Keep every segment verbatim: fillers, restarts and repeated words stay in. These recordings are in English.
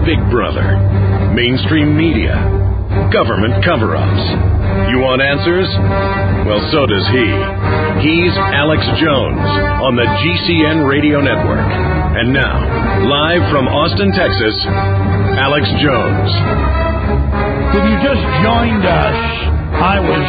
Big Brother, mainstream media, government cover-ups. You want answers? Well, so does he. He's Alex Jones on the G C N Radio Network. And now, live from Austin, Texas, Alex Jones. If you just joined us, I was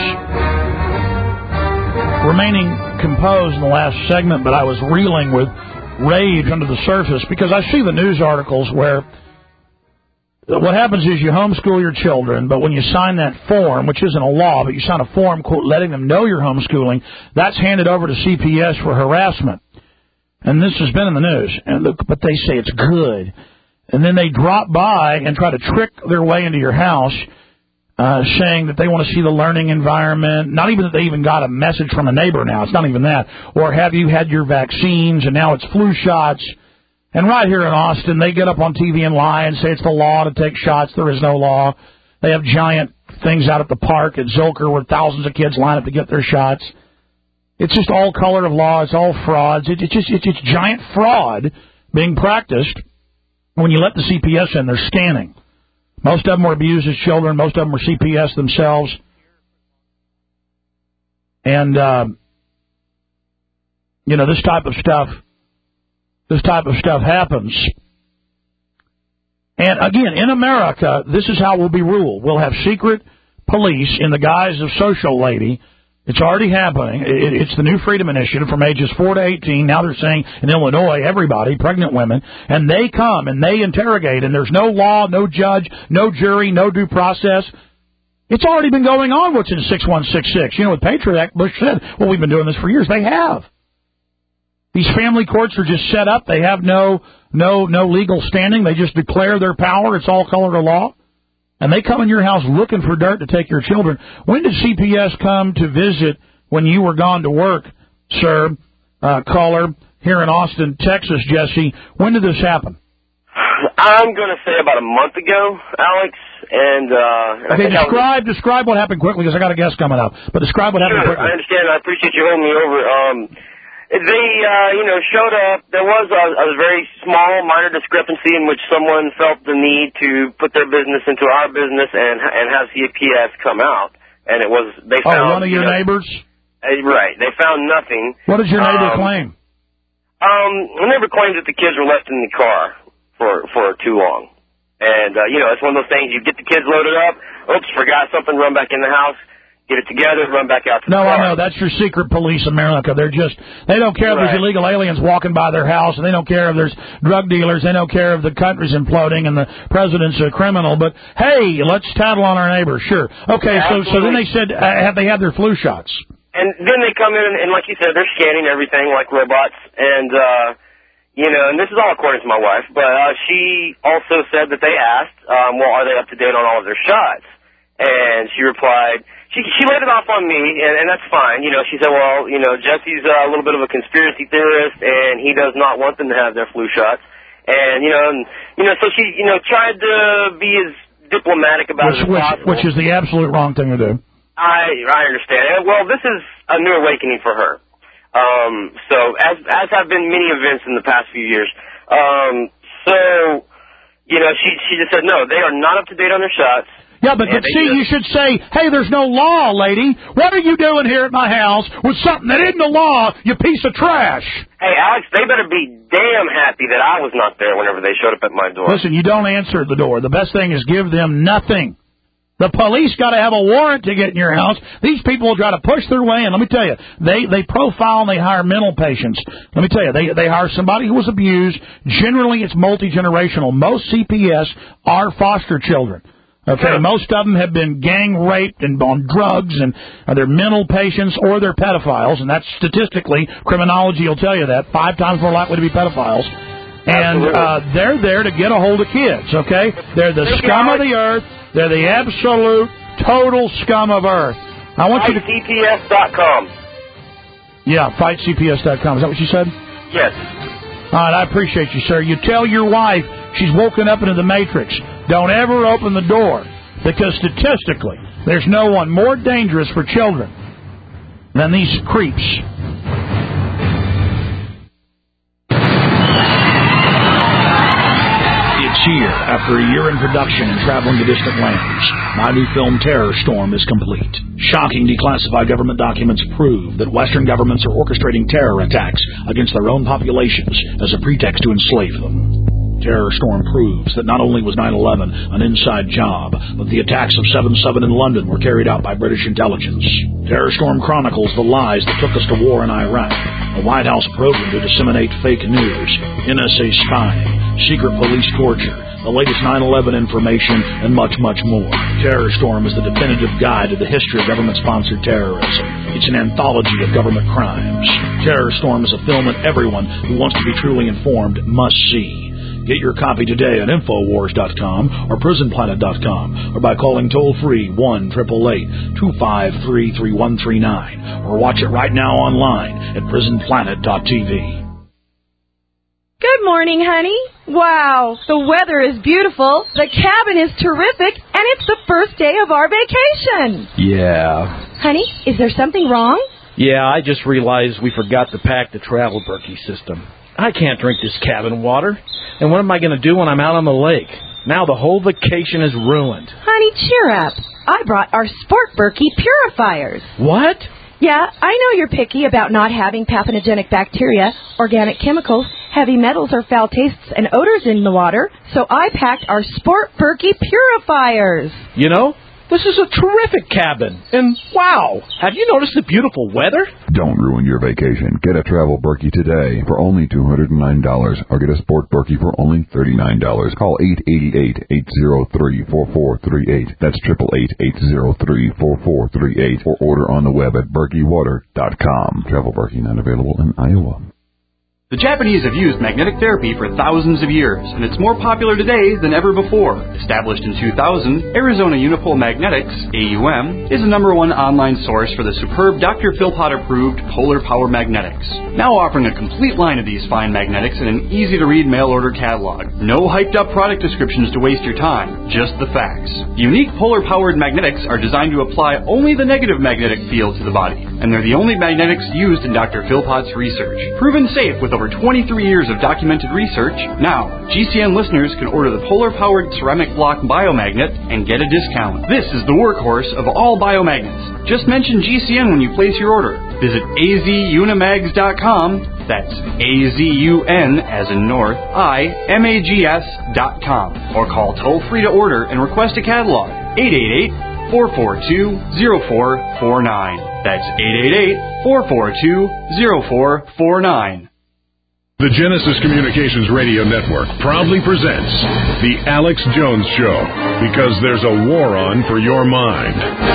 remaining composed in the last segment, but I was reeling with rage under the surface because I see the news articles where what happens is you homeschool your children, but when you sign that form, which isn't a law, but you sign a form, quote, letting them know you're homeschooling, that's handed over to C P S for harassment. And this has been in the news, and look, but they say it's good. And then they drop by and try to trick their way into your house, uh, saying that they want to see the learning environment, not even that they even got a message from a neighbor now. It's not even that. Or have you had your vaccines, and now it's flu shots. And right here in Austin, they get up on T V and lie and say it's the law to take shots. There is no law. They have giant things out at the park at Zilker where thousands of kids line up to get their shots. It's just all color of law. It's all frauds. It, it's just it's, it's giant fraud being practiced. When you let the C P S in, they're scanning. Most of them were abused as children. Most of them were C P S themselves. And, uh, you know, this type of stuff, this type of stuff happens. And, again, in America, this is how we'll be ruled. We'll have secret police in the guise of social lady. It's already happening. It's the new Freedom Initiative from ages four to eighteen. Now they're saying in Illinois, everybody, pregnant women, and they come and they interrogate, and there's no law, no judge, no jury, no due process. It's already been going on, what's in six one six six. You know, with Patriot Act, Bush said, well, we've been doing this for years. They have. These family courts are just set up. They have no no no legal standing. They just declare their power. It's all color of law. And they come in your house looking for dirt to take your children. When did C P S come to visit when you were gone to work, sir? Uh, caller, here in Austin, Texas, Jesse. When did this happen? I'm going to say about a month ago, Alex. And uh, okay, describe was... describe what happened quickly because I got a guest coming up. But describe what sure, happened quickly. I understand. I appreciate you holding me over. Um, They, uh, you know, showed up. There was a, a very small, minor discrepancy in which someone felt the need to put their business into our business and and have C P S come out. And it was they found oh, one of your you know, neighbors. Uh, right. They found nothing. What does your neighbor um, claim? Um, the neighbor claims that the kids were left in the car for for too long. And uh, you know, it's one of those things. You get the kids loaded up. Oops, forgot something. Run back in the house. Get it together, run back out to the No, car. I know. That's your secret police, America. They're just, they don't care right. if there's illegal aliens walking by their house, and they don't care if there's drug dealers, they don't care if the country's imploding and the president's a criminal, but, hey, let's tattle on our neighbors. Sure. Okay, yeah, so so then they said, uh, have they had their flu shots? And then they come in, and, and like you said, they're scanning everything like robots, and, uh, you know, and this is all according to my wife, but uh, she also said that they asked, um, well, are they up to date on all of their shots? And she replied, She she laid it off on me, and, and that's fine. You know, she said, well, you know, Jesse's uh, a little bit of a conspiracy theorist, and he does not want them to have their flu shots. And, you know, and, you know, so she, you know, tried to be as diplomatic about which, it as which, possible. Which is the absolute wrong thing to do. I I understand. Well, this is a new awakening for her. Um, so, as as have been many events in the past few years. Um, so, you know, she she just said, no, they are not up to date on their shots. Yeah, but, but see, you should say, hey, there's no law, lady. What are you doing here at my house with something that isn't the law, you piece of trash? Hey, Alex, they better be damn happy that I was not there whenever they showed up at my door. Listen, you don't answer the door. The best thing is give them nothing. The police got to have a warrant to get in your house. These people will try to push their way in. Let me tell you, they, they profile and they hire mental patients. Let me tell you, they, they hire somebody who was abused. Generally, it's multi-generational. Most C P S are foster children. Okay, sure. Most of them have been gang raped and on drugs, and uh, they're mental patients or they're pedophiles, and that's statistically, criminology will tell you that, five times more likely to be pedophiles. And uh, they're there to get a hold of kids, okay? They're the scum of the earth. They're the absolute, total scum of earth. I want you to... fight C P S dot com. Yeah, fight C P S dot com. Is that what you said? Yes. All right, I appreciate you, sir. You tell your wife she's woken up into the Matrix. Don't ever open the door, because statistically, there's no one more dangerous for children than these creeps. It's here. After a year in production and traveling to distant lands, my new film Terror Storm is complete. Shocking declassified government documents prove that Western governments are orchestrating terror attacks against their own populations as a pretext to enslave them. Terror Storm proves that not only was nine eleven an inside job, but the attacks of seven seven in London were carried out by British intelligence. Terror Storm chronicles the lies that took us to war in Iraq, a White House program to disseminate fake news, N S A spying, secret police torture, the latest nine eleven information, and much, much more. Terror Storm is the definitive guide to the history of government-sponsored terrorism. It's an anthology of government crimes. Terror Storm is a film that everyone who wants to be truly informed must see. Get your copy today at Infowars dot com or Prison Planet dot com or by calling toll-free one eight eight eight, two five three, three one three nine or watch it right now online at Prison Planet dot T V. Good morning, honey. Wow, the weather is beautiful, the cabin is terrific, and it's the first day of our vacation. Yeah. Honey, is there something wrong? Yeah, I just realized we forgot to pack the travel Berkey system. I can't drink this cabin water. And what am I going to do when I'm out on the lake? Now the whole vacation is ruined. Honey, cheer up. I brought our Sport Berkey purifiers. What? Yeah, I know you're picky about not having pathogenic bacteria, organic chemicals, heavy metals, or foul tastes and odors in the water, so I packed our Sport Berkey purifiers. You know, this is a terrific cabin. And wow, have you noticed the beautiful weather? Don't ruin your vacation. Get a Travel Berkey today for only two hundred nine dollars or get a Sport Berkey for only thirty-nine dollars. Call eight eight eight, eight zero three, four four three eight. That's eight eight eight, eight zero three, four four three eight or order on the web at Berkey Water dot com. Travel Berkey not available in Iowa. The Japanese have used magnetic therapy for thousands of years, and it's more popular today than ever before. Established in two thousand, Arizona Unipole Magnetics, A U M, is the number one online source for the superb Doctor Philpott-approved Polar Power Magnetics. Now offering a complete line of these fine magnetics in an easy-to-read mail-order catalog. No hyped-up product descriptions to waste your time, just the facts. The unique Polar-powered magnetics are designed to apply only the negative magnetic field to the body, and they're the only magnetics used in Doctor Philpott's research. Proven safe with over twenty-three years of documented research. Now, G C N listeners can order the Polar-powered ceramic block biomagnet and get a discount. This is the workhorse of all biomagnets. Just mention G C N when you place your order. Visit A Z unimags dot com. That's A Z U N as in North, I M A G S dot com. Or call toll-free to order and request a catalog. eight eight eight, four four two, zero four four nine. That's eight eight eight, four four two, zero four four nine. The Genesis Communications Radio Network proudly presents The Alex Jones Show, because there's a war on for your mind.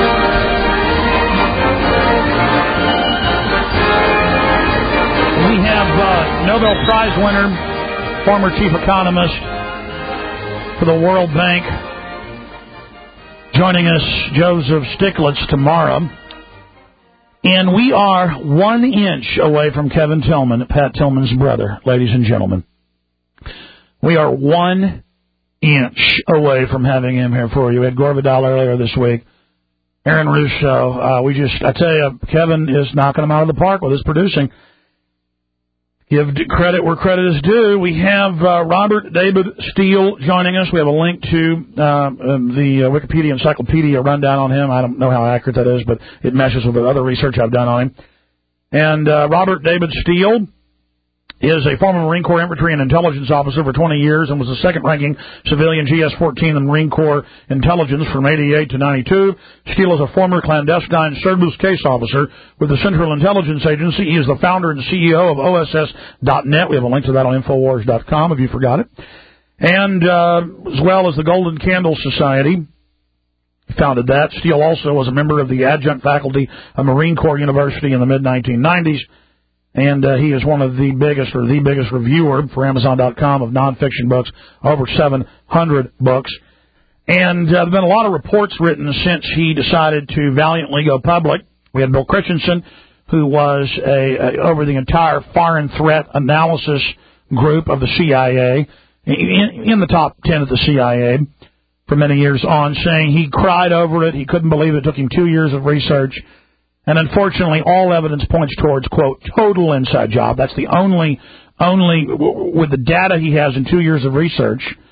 We have uh, Nobel Prize winner, former chief economist for the World Bank, joining us, Joseph Stiglitz, tomorrow. And we are one inch away from Kevin Tillman, Pat Tillman's brother, ladies and gentlemen. We are one inch away from having him here for you. We had Gore Vidal earlier this week. Aaron Russo. Uh, we just, I tell you, Kevin is knocking them out of the park with his producing. Give credit where credit is due. We have uh, Robert David Steele joining us. We have a link to uh, the uh, Wikipedia Encyclopedia rundown on him. I don't know how accurate that is, but it meshes with the other research I've done on him. And uh, Robert David Steele is a former Marine Corps infantry and intelligence officer for twenty years and was the second-ranking civilian G S fourteen in the Marine Corps intelligence from eighty-eight to ninety-two. Steele is a former clandestine service case officer with the Central Intelligence Agency. He is the founder and C E O of O S S dot net. We have a link to that on Infowars dot com if you forgot it. And uh, as well as the Golden Candle Society. He founded that. Steele also was a member of the adjunct faculty of Marine Corps University in the mid nineteen nineties. And uh, he is one of the biggest, or the biggest reviewer for Amazon dot com of nonfiction books, over seven hundred books. And uh, there have been a lot of reports written since he decided to valiantly go public. We had Bill Christensen, who was a, a over the entire foreign threat analysis group of the C I A, in, in the top ten of the C I A for many years on, saying he cried over it. He couldn't believe it. It took him two years of research. And unfortunately, all evidence points towards, quote, total inside job. That's the only, only, with the data he has in two years of research,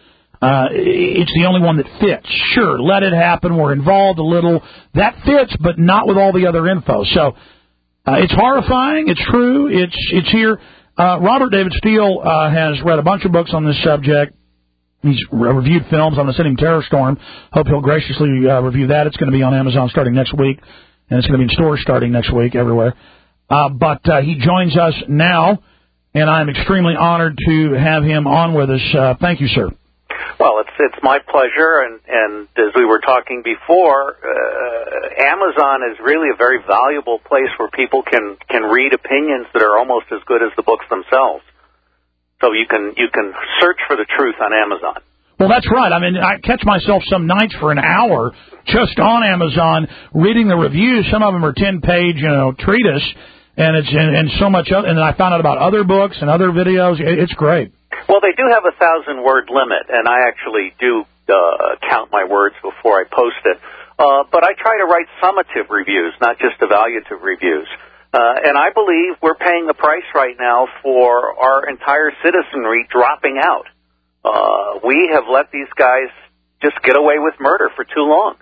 Uh, it's the only one that fits. Sure, let it happen. We're involved a little. That fits, but not with all the other info. So uh, it's horrifying. It's true. It's it's here. Uh, Robert David Steele uh, has read a bunch of books on this subject. He's re- reviewed films on the Sending Terror Storm. Hope he'll graciously uh, review that. It's going to be on Amazon starting next week, and it's going to be in stores starting next week everywhere. Uh, but uh, he joins us now, and I'm extremely honored to have him on with us. Uh, thank you, sir. Well, it's it's my pleasure, and, and as we were talking before, uh, Amazon is really a very valuable place where people can, can read opinions that are almost as good as the books themselves. So you can you can search for the truth on Amazon. Well, that's right. I mean, I catch myself some nights for an hour just on Amazon reading the reviews. Some of them are ten-page, you know, treatise, and it's and, and so much. Other, and then I found out about other books and other videos. It, it's great. Well, they do have a thousand-word limit, and I actually do uh, count my words before I post it. Uh, but I try to write summative reviews, not just evaluative reviews. Uh, and I believe we're paying the price right now for our entire citizenry dropping out. Uh, we have let these guys just get away with murder for too long.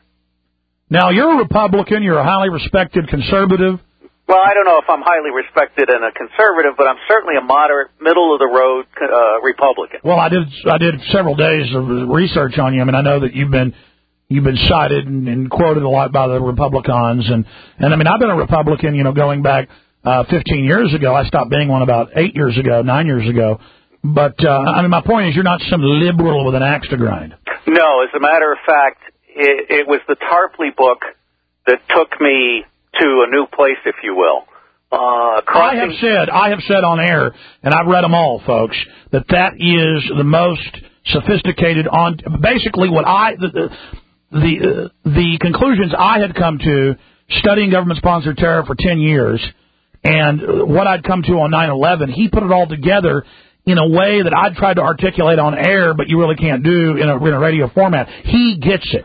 Now, you're a Republican. You're a highly respected conservative. Well, I don't know if I'm highly respected and a conservative, but I'm certainly a moderate, middle-of-the-road uh, Republican. Well, I did I did several days of research on you. I mean, I know that you've been you've been cited and, and quoted a lot by the Republicans, and and I mean, I've been a Republican, you know, going back uh, fifteen years ago. I stopped being one about eight years ago, nine years ago. But uh, I mean, my point is, you're not some liberal with an axe to grind. No, as a matter of fact, it, it was the Tarpley book that took me to a new place, if you will. Uh, I have said, I have said on air, and I've read them all, folks, that that is the most sophisticated on. Basically, what I the the the, uh, the conclusions I had come to studying government-sponsored terror for ten years, and what I'd come to on nine eleven. He put it all together in a way that I'd tried to articulate on air, but you really can't do in a, in a radio format. He gets it.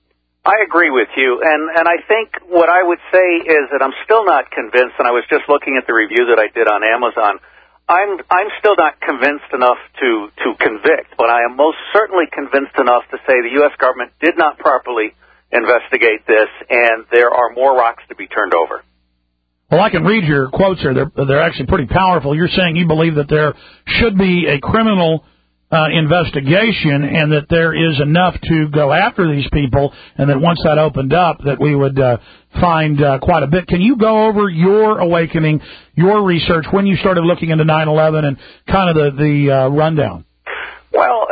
I agree with you, and, and I think what I would say is that I'm still not convinced, and I was just looking at the review that I did on Amazon, I'm I'm still not convinced enough to, to convict, but I am most certainly convinced enough to say the U S government did not properly investigate this, and there are more rocks to be turned over. Well, I can read your quotes here. They're, they're actually pretty powerful. You're saying you believe that there should be a criminal Uh, investigation, and that there is enough to go after these people, and that once that opened up, that we would uh, find uh, quite a bit. Can you go over your awakening, your research, when you started looking into nine eleven, and kind of the, the uh, rundown? Well,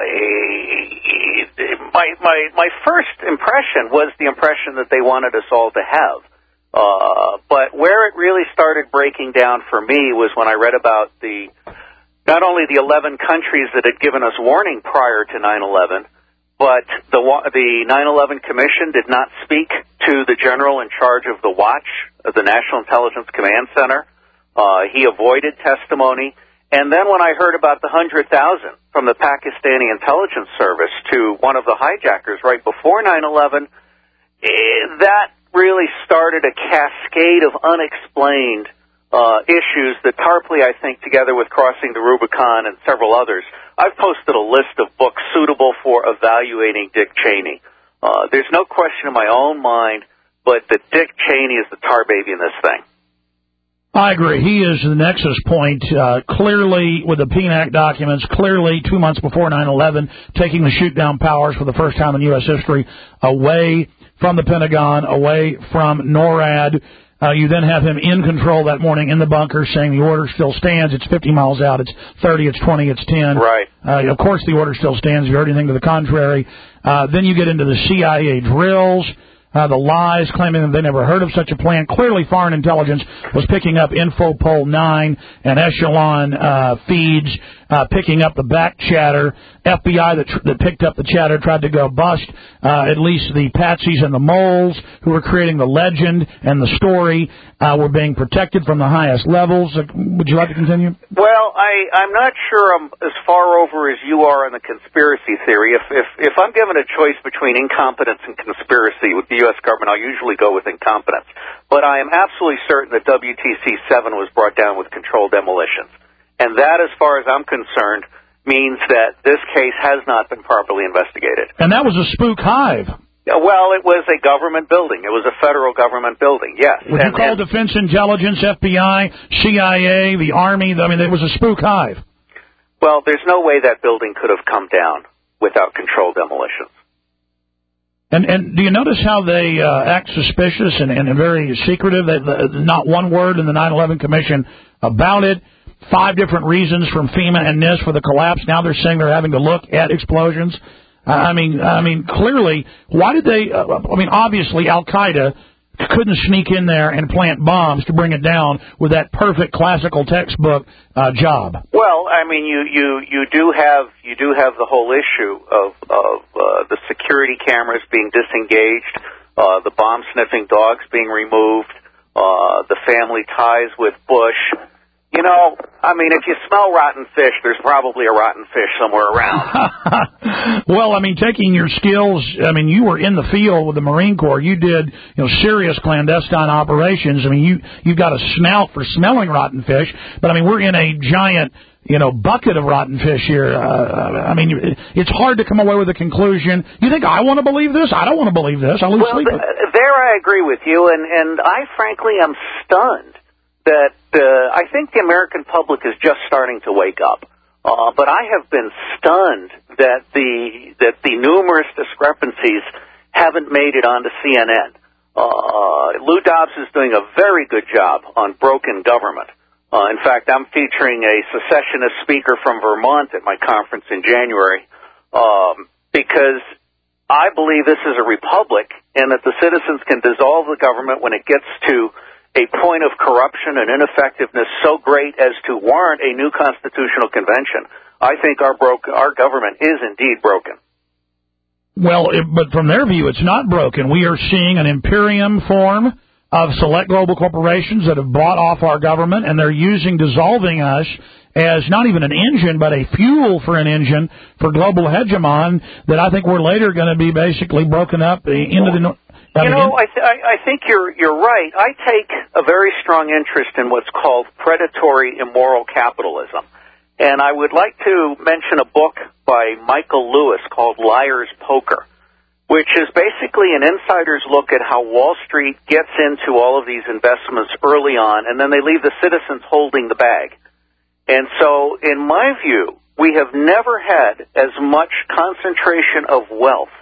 my, my, my first impression was the impression that they wanted us all to have. Uh, but where it really started breaking down for me was when I read about the not only the eleven countries that had given us warning prior to nine eleven, but the the nine eleven Commission did not speak to the general in charge of the watch, of the National Intelligence Command Center. Uh, he avoided testimony. And then when I heard about the one hundred thousand from the Pakistani intelligence service to one of the hijackers right before nine eleven, eh, that really started a cascade of unexplained Uh, issues that Tarpley, I think, together with Crossing the Rubicon and several others, I've posted a list of books suitable for evaluating Dick Cheney. Uh, there's no question in my own mind, but that Dick Cheney is the tar baby in this thing. I agree. He is the nexus point, uh, clearly with the P N A C documents, clearly two months before nine eleven, taking the shoot-down powers for the first time in U S history away from the Pentagon, away from NORAD. Uh, you then have him in control that morning in the bunker saying the order still stands. It's fifty miles out. It's thirty. It's twenty. It's ten. Right. Uh, of course the order still stands. You heard anything to the contrary. Uh, then you get into the C I A drills, uh, the lies claiming that they never heard of such a plan. Clearly foreign intelligence was picking up Infopol nine and Echelon uh, feeds, uh, picking up the back chatter. F B I that, tr- that picked up the chatter tried to go bust uh, at least the patsies and the moles who were creating the legend and the story uh, were being protected from the highest levels. Uh, would you like to continue? Well, I, I'm not sure I'm as far over as you are in the conspiracy theory. If, if, if I'm given a choice between incompetence and conspiracy with the U S government, I'll usually go with incompetence. But I am absolutely certain that W T C seven was brought down with controlled demolitions. And that, as far as I'm concerned, means that this case has not been properly investigated. And that was a spook hive. Well, it was a government building. It was a federal government building, yes. Would and, you call and, Defense Intelligence, F B I, C I A, the Army? I mean, it was a spook hive. Well, there's no way that building could have come down without controlled demolitions. And and do you notice how they uh, act suspicious and, and very secretive? They, not one word in the nine eleven Commission about it. Five different reasons from FEMA and NIST for the collapse. Now they're saying they're having to look at explosions. Uh, I mean, I mean, clearly, why did they? Uh, I mean, obviously, Al Qaeda couldn't sneak in there and plant bombs to bring it down with that perfect classical textbook uh, job. Well, I mean, you, you, you do have you do have the whole issue of of uh, the security cameras being disengaged, uh, the bomb sniffing dogs being removed, uh, the family ties with Bush. You know, I mean, if you smell rotten fish, there's probably a rotten fish somewhere around. Well, I mean, taking your skills, I mean, you were in the field with the Marine Corps. You did, you know, serious clandestine operations. I mean, you, you've got a snout for smelling rotten fish. But, I mean, we're in a giant, you know, bucket of rotten fish here. Uh, I mean, it's hard to come away with a conclusion. You think I want to believe this? I don't want to believe this. I lose well, sleep. Th- there I agree with you, and, and I frankly am stunned that uh, I think the American public is just starting to wake up. Uh, but I have been stunned that the that the numerous discrepancies haven't made it onto C N N. Uh, Lou Dobbs is doing a very good job on broken government. Uh, in fact, I'm featuring a secessionist speaker from Vermont at my conference in January um, because I believe this is a republic and that the citizens can dissolve the government when it gets to a point of corruption and ineffectiveness so great as to warrant a new constitutional convention. I think our broke, our government is indeed broken. Well, it, but from their view, it's not broken. We are seeing an imperium form of select global corporations that have bought off our government, and they're using dissolving us as not even an engine, but a fuel for an engine for global hegemon that I think we're later going to be basically broken up into the... You know, I, th- I think you're you're right. I take a very strong interest in what's called predatory immoral capitalism. And I would like to mention a book by Michael Lewis called Liar's Poker, which is basically an insider's look at how Wall Street gets into all of these investments early on, and then they leave the citizens holding the bag. And so, in my view, we have never had as much concentration of wealth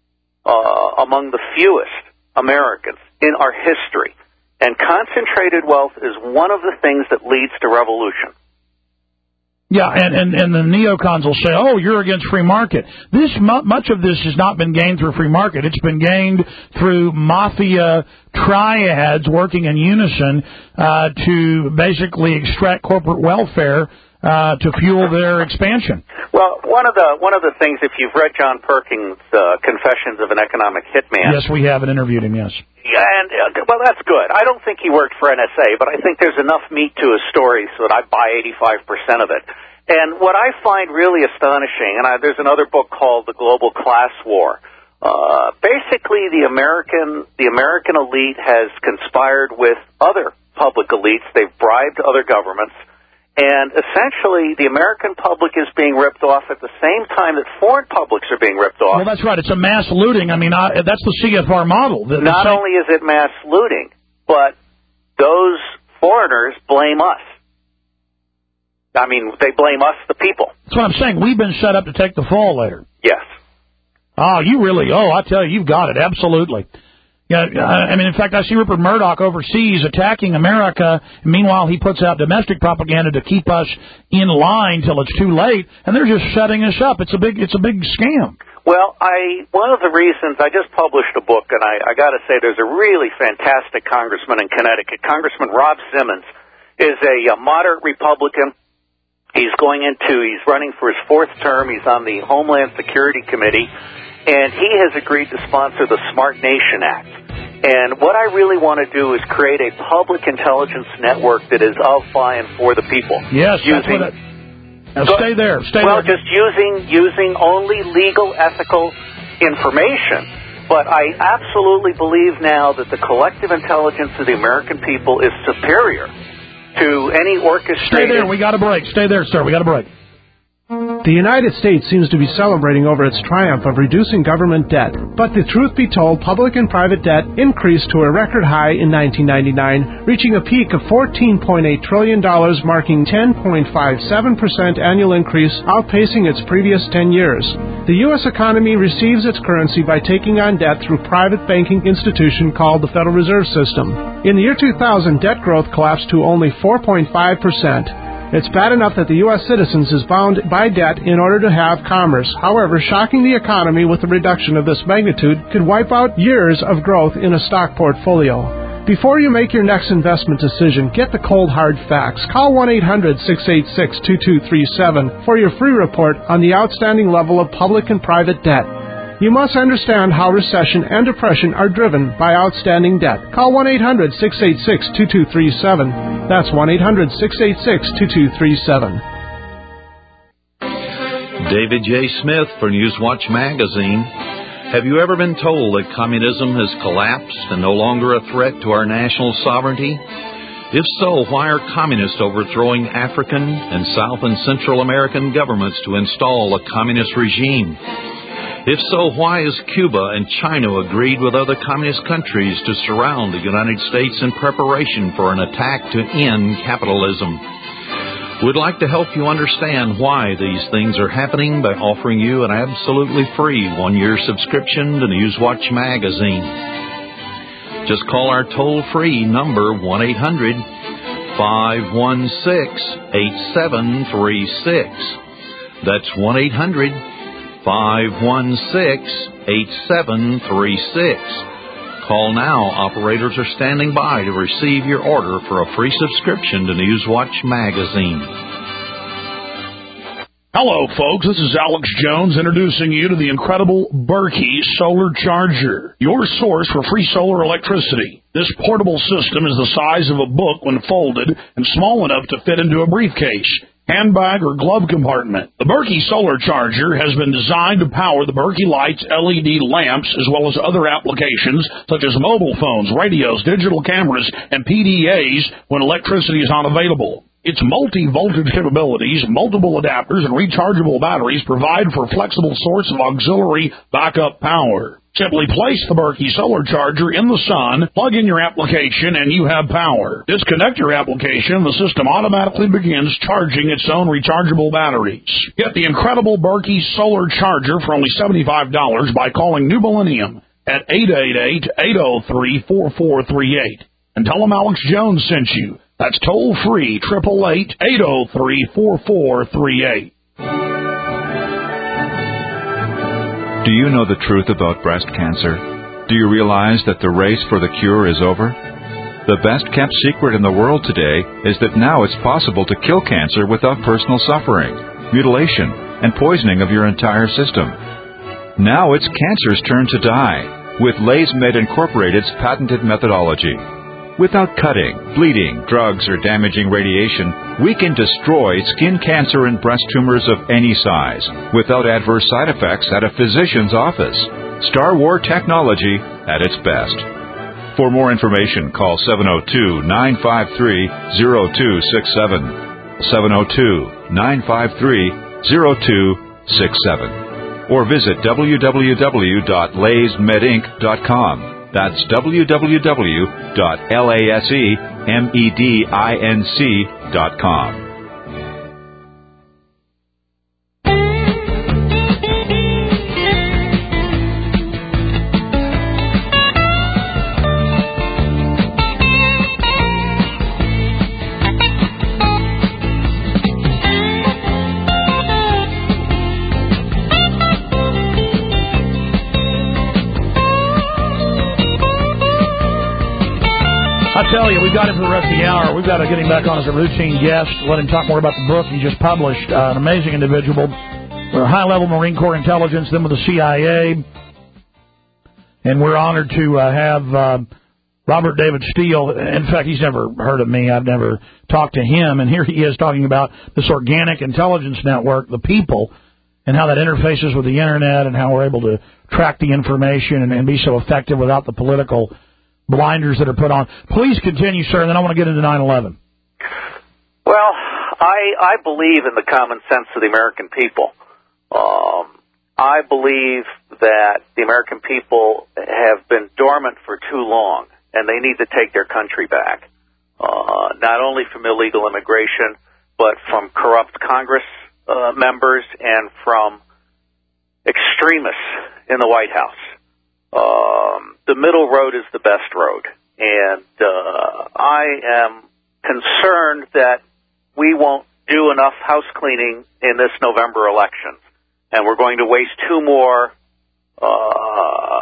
Uh, among the fewest Americans in our history. And concentrated wealth is one of the things that leads to revolution. Yeah, and, and, and the neocons will say, oh, you're against free market. This much of this has not been gained through free market. It's been gained through mafia triads working in unison uh, to basically extract corporate welfare uh, to fuel their expansion. Well, one of the one of the things, if you've read John Perkins' uh, Confessions of an Economic Hitman. Yes, we have and interviewed him, yes. Yeah, and, uh, well, that's good. I don't think he worked for N S A, but I think there's enough meat to his story so that I buy eighty-five percent of it. And what I find really astonishing, and I, there's another book called The Global Class War. Uh, basically, the American the American elite has conspired with other public elites. They've bribed other governments. And essentially, the American public is being ripped off at the same time that foreign publics are being ripped off. Well, that's right. It's a mass looting. I mean, I, that's the C F R model. The, the Not same... only is it mass looting, but those foreigners blame us. I mean, they blame us, the people. That's what I'm saying. We've been set up to take the fall later. Yes. Oh, you really, oh, I tell you, you've got it. Absolutely. Yeah, I mean, in fact, I see Rupert Murdoch overseas attacking America. Meanwhile, he puts out domestic propaganda to keep us in line till it's too late, and they're just setting us up. It's a big, it's a big scam. Well, I one of the reasons I just published a book, and I, I got to say, there's a really fantastic congressman in Connecticut. Congressman Rob Simmons is a, a moderate Republican. He's going into, he's running for his fourth term. He's on the Homeland Security Committee. And he has agreed to sponsor the Smart Nation Act. And what I really want to do is create a public intelligence network that is of, by, and for the people. Yes, using, that's what I, now stay there. Stay well, there. just using using only legal, ethical information. But I absolutely believe now that the collective intelligence of the American people is superior to any orchestrated... Stay there. We got a break. Stay there, sir. We got a break. The United States seems to be celebrating over its triumph of reducing government debt, but the truth be told, public and private debt increased to a record high in nineteen ninety-nine, reaching a peak of fourteen point eight trillion dollars, marking ten point five seven percent annual increase, outpacing its previous ten years. The U S economy receives its currency by taking on debt through a private banking institution called the Federal Reserve System. In the year two thousand, debt growth collapsed to only four point five percent. It's bad enough that the U S citizens is bound by debt in order to have commerce. However, shocking the economy with a reduction of this magnitude could wipe out years of growth in a stock portfolio. Before you make your next investment decision, get the cold hard facts. Call one eight hundred, six eight six, two two three seven for your free report on the outstanding level of public and private debt. You must understand how recession and depression are driven by outstanding debt. Call one eight hundred, six eight six, two two three seven. That's one eight hundred, six eight six, two two three seven. David J. Smith for Newswatch Magazine. Have you ever been told that communism has collapsed and no longer a threat to our national sovereignty? If so, why are communists overthrowing African and South and Central American governments to install a communist regime? If so, why has Cuba and China agreed with other communist countries to surround the United States in preparation for an attack to end capitalism? We'd like to help you understand why these things are happening by offering you an absolutely free one-year subscription to Newswatch Magazine. Just call our toll-free number one eight hundred, five one six, eight seven three six. That's one eight hundred, five one six, eight seven three six. Call now. Operators are standing by to receive your order for a free subscription to Newswatch Magazine. Hello, folks. This is Alex Jones introducing you to the incredible Berkey Solar Charger, your source for free solar electricity. This portable system is the size of a book when folded and small enough to fit into a briefcase, handbag, or glove compartment. The Berkey Solar Charger has been designed to power the Berkey Lights L E D lamps as well as other applications such as mobile phones, radios, digital cameras, and P D As when electricity is unavailable. Its multi-voltage capabilities, multiple adapters, and rechargeable batteries provide for a flexible source of auxiliary backup power. Simply place the Berkey Solar Charger in the sun, plug in your application, and you have power. Disconnect your application, and the system automatically begins charging its own rechargeable batteries. Get the incredible Berkey Solar Charger for only seventy-five dollars by calling New Millennium at eight eight eight, eight oh three, four four three eight. And tell them Alex Jones sent you. That's toll-free, eight eight eight, eight oh three, four four three eight. Do you know the truth about breast cancer? Do you realize that the race for the cure is over? The best-kept secret in the world today is that now it's possible to kill cancer without personal suffering, mutilation, and poisoning of your entire system. Now it's cancer's turn to die with LaysMed Incorporated's patented methodology. Without cutting, bleeding, drugs, or damaging radiation, we can destroy skin cancer and breast tumors of any size without adverse side effects at a physician's office. Star War technology at its best. For more information, call seven oh two, nine five three, oh two six seven, seven oh two, nine five three, oh two six seven, or visit w w w dot lays med inc dot com. That's w w w dot laysmedinc dot com. I tell you, we've got him for the rest of the hour. We've got to get him back on as a routine guest, let him talk more about the book he just published. Uh, an amazing individual with high-level Marine Corps intelligence, then with the C I A. And we're honored to uh, have uh, Robert David Steele. In fact, he's never heard of me. I've never talked to him. And here he is talking about this organic intelligence network, the people, and how that interfaces with the Internet and how we're able to track the information and, and be so effective without the political blinders that are put on. Please continue, sir, and then I want to get into nine eleven. Well, I, I believe in the common sense of the American people. Um, I believe that the American people have been dormant for too long, and they need to take their country back, uh, not only from illegal immigration, but from corrupt Congress uh, members and from extremists in the White House. Um, the middle road is the best road, and uh, I am concerned that we won't do enough house cleaning in this November election, and we're going to waste two more uh,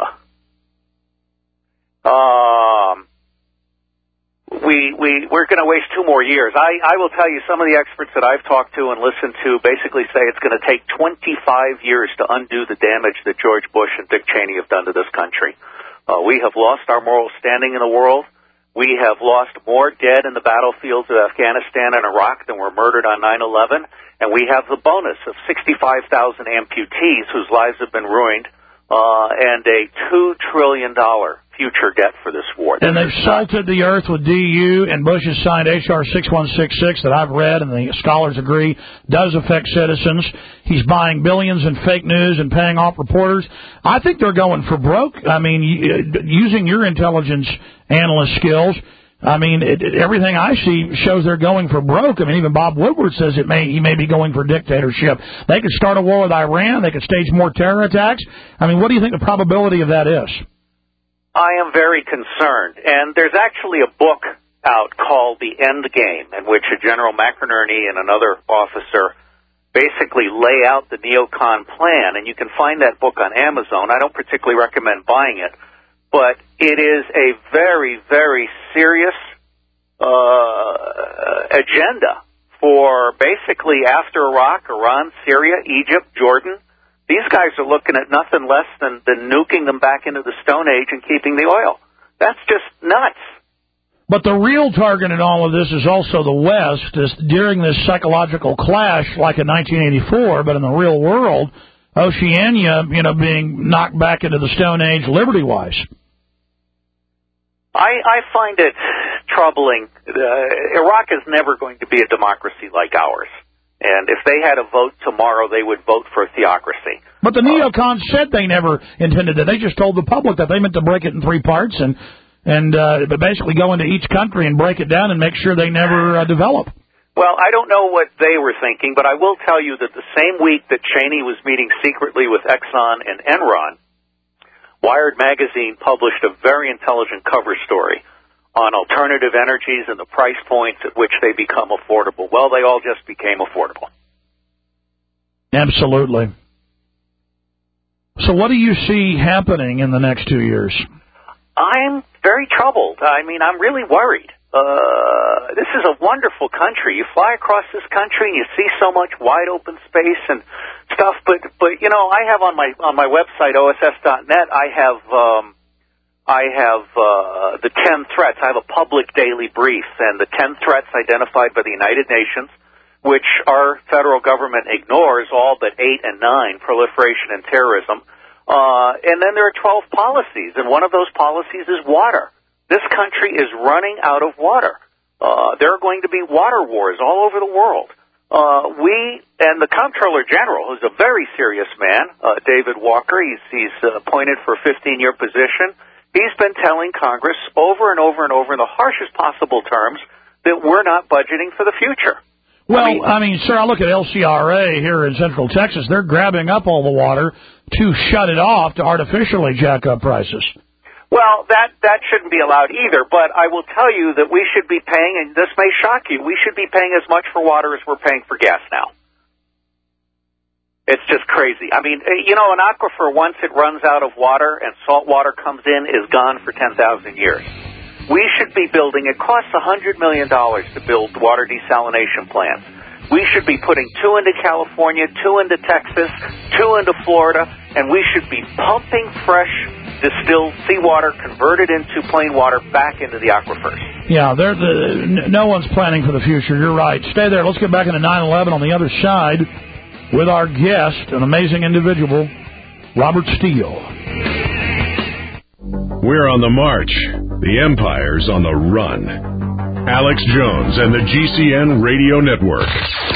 um, we, we, we're going to waste two more years. I, I will tell you, some of the experts that I've talked to and listened to basically say it's going to take twenty-five years to undo the damage that George Bush and Dick Cheney have done to this country. Uh, we have lost our moral standing in the world. We have lost more dead in the battlefields of Afghanistan and Iraq than were murdered on nine eleven. And we have the bonus of sixty-five thousand amputees whose lives have been ruined, uh, and a two trillion dollars future debt for this war. And they've salted the earth with D U, and Bush has signed H R sixty-one sixty-six that I've read, and the scholars agree does affect citizens. He's buying billions in fake news and paying off reporters. I think they're going for broke. I mean, using your intelligence analyst skills, I mean, it, it, everything I see shows they're going for broke. I mean, even Bob Woodward says it may he may be going for dictatorship. They could start a war with Iran. They could stage more terror attacks. I mean, what do you think the probability of that is? I am very concerned, and there's actually a book out called The End Game, in which a General McInerney and another officer basically lay out the neocon plan, and you can find that book on Amazon. I don't particularly recommend buying it, but it is a very, very serious uh, agenda for basically after Iraq, Iran, Syria, Egypt, Jordan. These guys are looking at nothing less than, than nuking them back into the Stone Age and keeping the oil. That's just nuts. But the real target in all of this is also the West. Is during this psychological clash, like in nineteen eighty-four, but in the real world, Oceania, you know, being knocked back into the Stone Age liberty-wise. I, I find it troubling. Uh, Iraq is never going to be a democracy like ours. And if they had a vote tomorrow, they would vote for a theocracy. But the neocons uh, said they never intended it. They just told the public that they meant to break it in three parts and and uh, basically go into each country and break it down and make sure they never uh, develop. Well, I don't know what they were thinking, but I will tell you that the same week that Cheney was meeting secretly with Exxon and Enron, Wired magazine published a very intelligent cover story on alternative energies and the price points at which they become affordable. Well, they all just became affordable. Absolutely. So what do you see happening in the next two years? I'm very troubled. I mean, I'm really worried. Uh, this is a wonderful country. You fly across this country and you see so much wide open space and stuff, but, but you know, I have on my, on my website, O S S dot net, I have, um, I have uh, the ten threats. I have a public daily brief, and the ten threats identified by the United Nations, which our federal government ignores, all but eight and nine, proliferation and terrorism. Uh, and then there are twelve policies, and one of those policies is water. This country is running out of water. Uh, there are going to be water wars all over the world. Uh, we, and the Comptroller General, who's a very serious man, uh, David Walker, he's, he's uh, appointed for a fifteen-year position. He's been telling Congress over and over and over in the harshest possible terms that we're not budgeting for the future. Well, I mean, I mean, sir, I look at L C R A here in Central Texas. They're grabbing up all the water to shut it off to artificially jack up prices. Well, that, that shouldn't be allowed either, but I will tell you that we should be paying, and this may shock you, we should be paying as much for water as we're paying for gas now. It's just crazy. I mean, you know, an aquifer, once it runs out of water and salt water comes in, is gone for ten thousand years. We should be building, it costs one hundred million dollars to build water desalination plants. We should be putting two into California, two into Texas, two into Florida, and we should be pumping fresh, distilled seawater, converted into plain water, back into the aquifers. Yeah, they're the, no one's planning for the future. You're right. Stay there. Let's get back into nine eleven on the other side with our guest, an amazing individual, Robert Steele. We're on the march. The Empire's on the run. Alex Jones and the G C N Radio Network.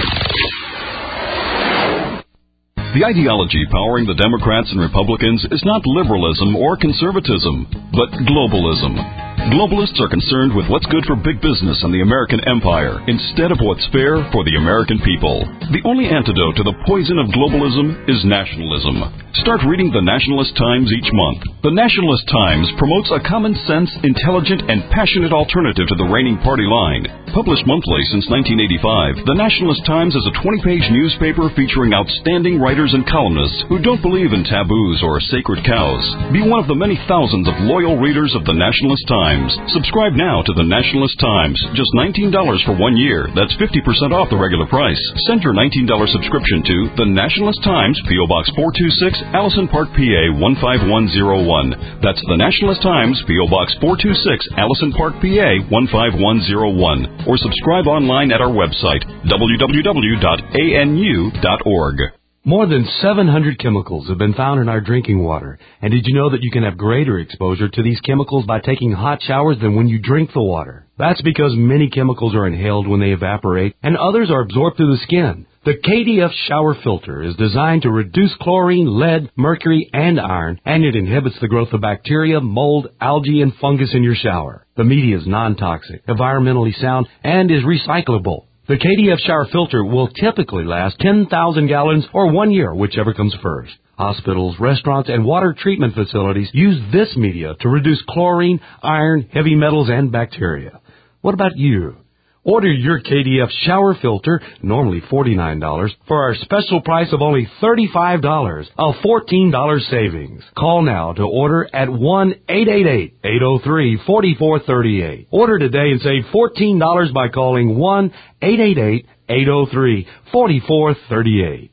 The ideology powering the Democrats and Republicans is not liberalism or conservatism, but globalism. Globalists are concerned with what's good for big business and the American empire instead of what's fair for the American people. The only antidote to the poison of globalism is nationalism. Start reading the Nationalist Times each month. The Nationalist Times promotes a common sense, intelligent, and passionate alternative to the reigning party line. Published monthly since nineteen eighty-five, the Nationalist Times is a twenty-page newspaper featuring outstanding writers and columnists who don't believe in taboos or sacred cows. Be one of the many thousands of loyal readers of the Nationalist Times. Subscribe now to the Nationalist Times. Just nineteen dollars for one year. That's fifty percent off the regular price. Send your nineteen dollars subscription to the Nationalist Times, P O. Box four two six, Allison Park, P A one five one zero one. That's the Nationalist Times, P O. Box four two six, Allison Park, P A one five one zero one. Or subscribe online at our website, w w w dot a n u dot org. More than seven hundred chemicals have been found in our drinking water. And did you know that you can have greater exposure to these chemicals by taking hot showers than when you drink the water? That's because many chemicals are inhaled when they evaporate, and others are absorbed through the skin. The K D F shower filter is designed to reduce chlorine, lead, mercury, and iron, and it inhibits the growth of bacteria, mold, algae, and fungus in your shower. The media is non-toxic, environmentally sound, and is recyclable. The K D F shower filter will typically last ten thousand gallons or one year, whichever comes first. Hospitals, restaurants, and water treatment facilities use this media to reduce chlorine, iron, heavy metals, and bacteria. What about you? Order your K D F shower filter, normally forty-nine dollars, for our special price of only thirty-five dollars, a fourteen dollars savings. Call now to order at one eight eight eight, eight oh three, four four three eight. Order today and save fourteen dollars by calling one eight eight eight, eight oh three, four four three eight.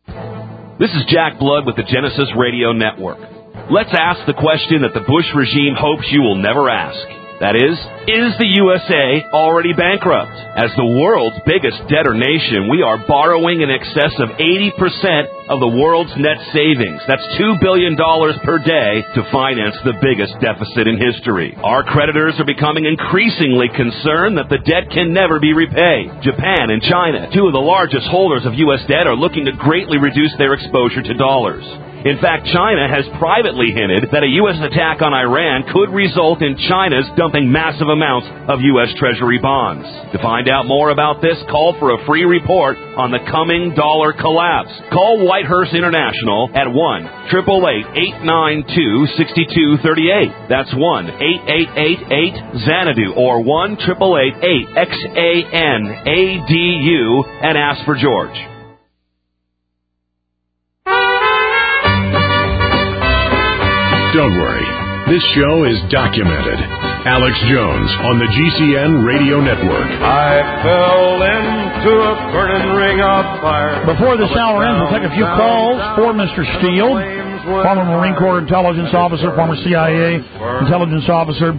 This is Jack Blood with the Genesis Radio Network. Let's ask the question that the Bush regime hopes you will never ask. That is, is the U S A already bankrupt? As the world's biggest debtor nation, we are borrowing in excess of eighty percent of the world's net savings. That's two billion dollars per day to finance the biggest deficit in history. Our creditors are becoming increasingly concerned that the debt can never be repaid. Japan and China, two of the largest holders of U S debt, are looking to greatly reduce their exposure to dollars. In fact, China has privately hinted that a U S attack on Iran could result in China's dumping massive amounts of U S Treasury bonds. To find out more about this, call for a free report on the coming dollar collapse. Call Whitehurst International at one, eight eight eight, eight nine two, six two three eight. That's one, eight eight eight, eight, Xanadu or one, eight eight eight, eight, X A N A D U and ask for George. Don't worry, this show is documented. Alex Jones on the G C N Radio Network. I fell into a burning ring of fire. Before this hour ends, we'll take a few calls for Mister Steele, former Marine Corps intelligence officer, former C I A intelligence officer.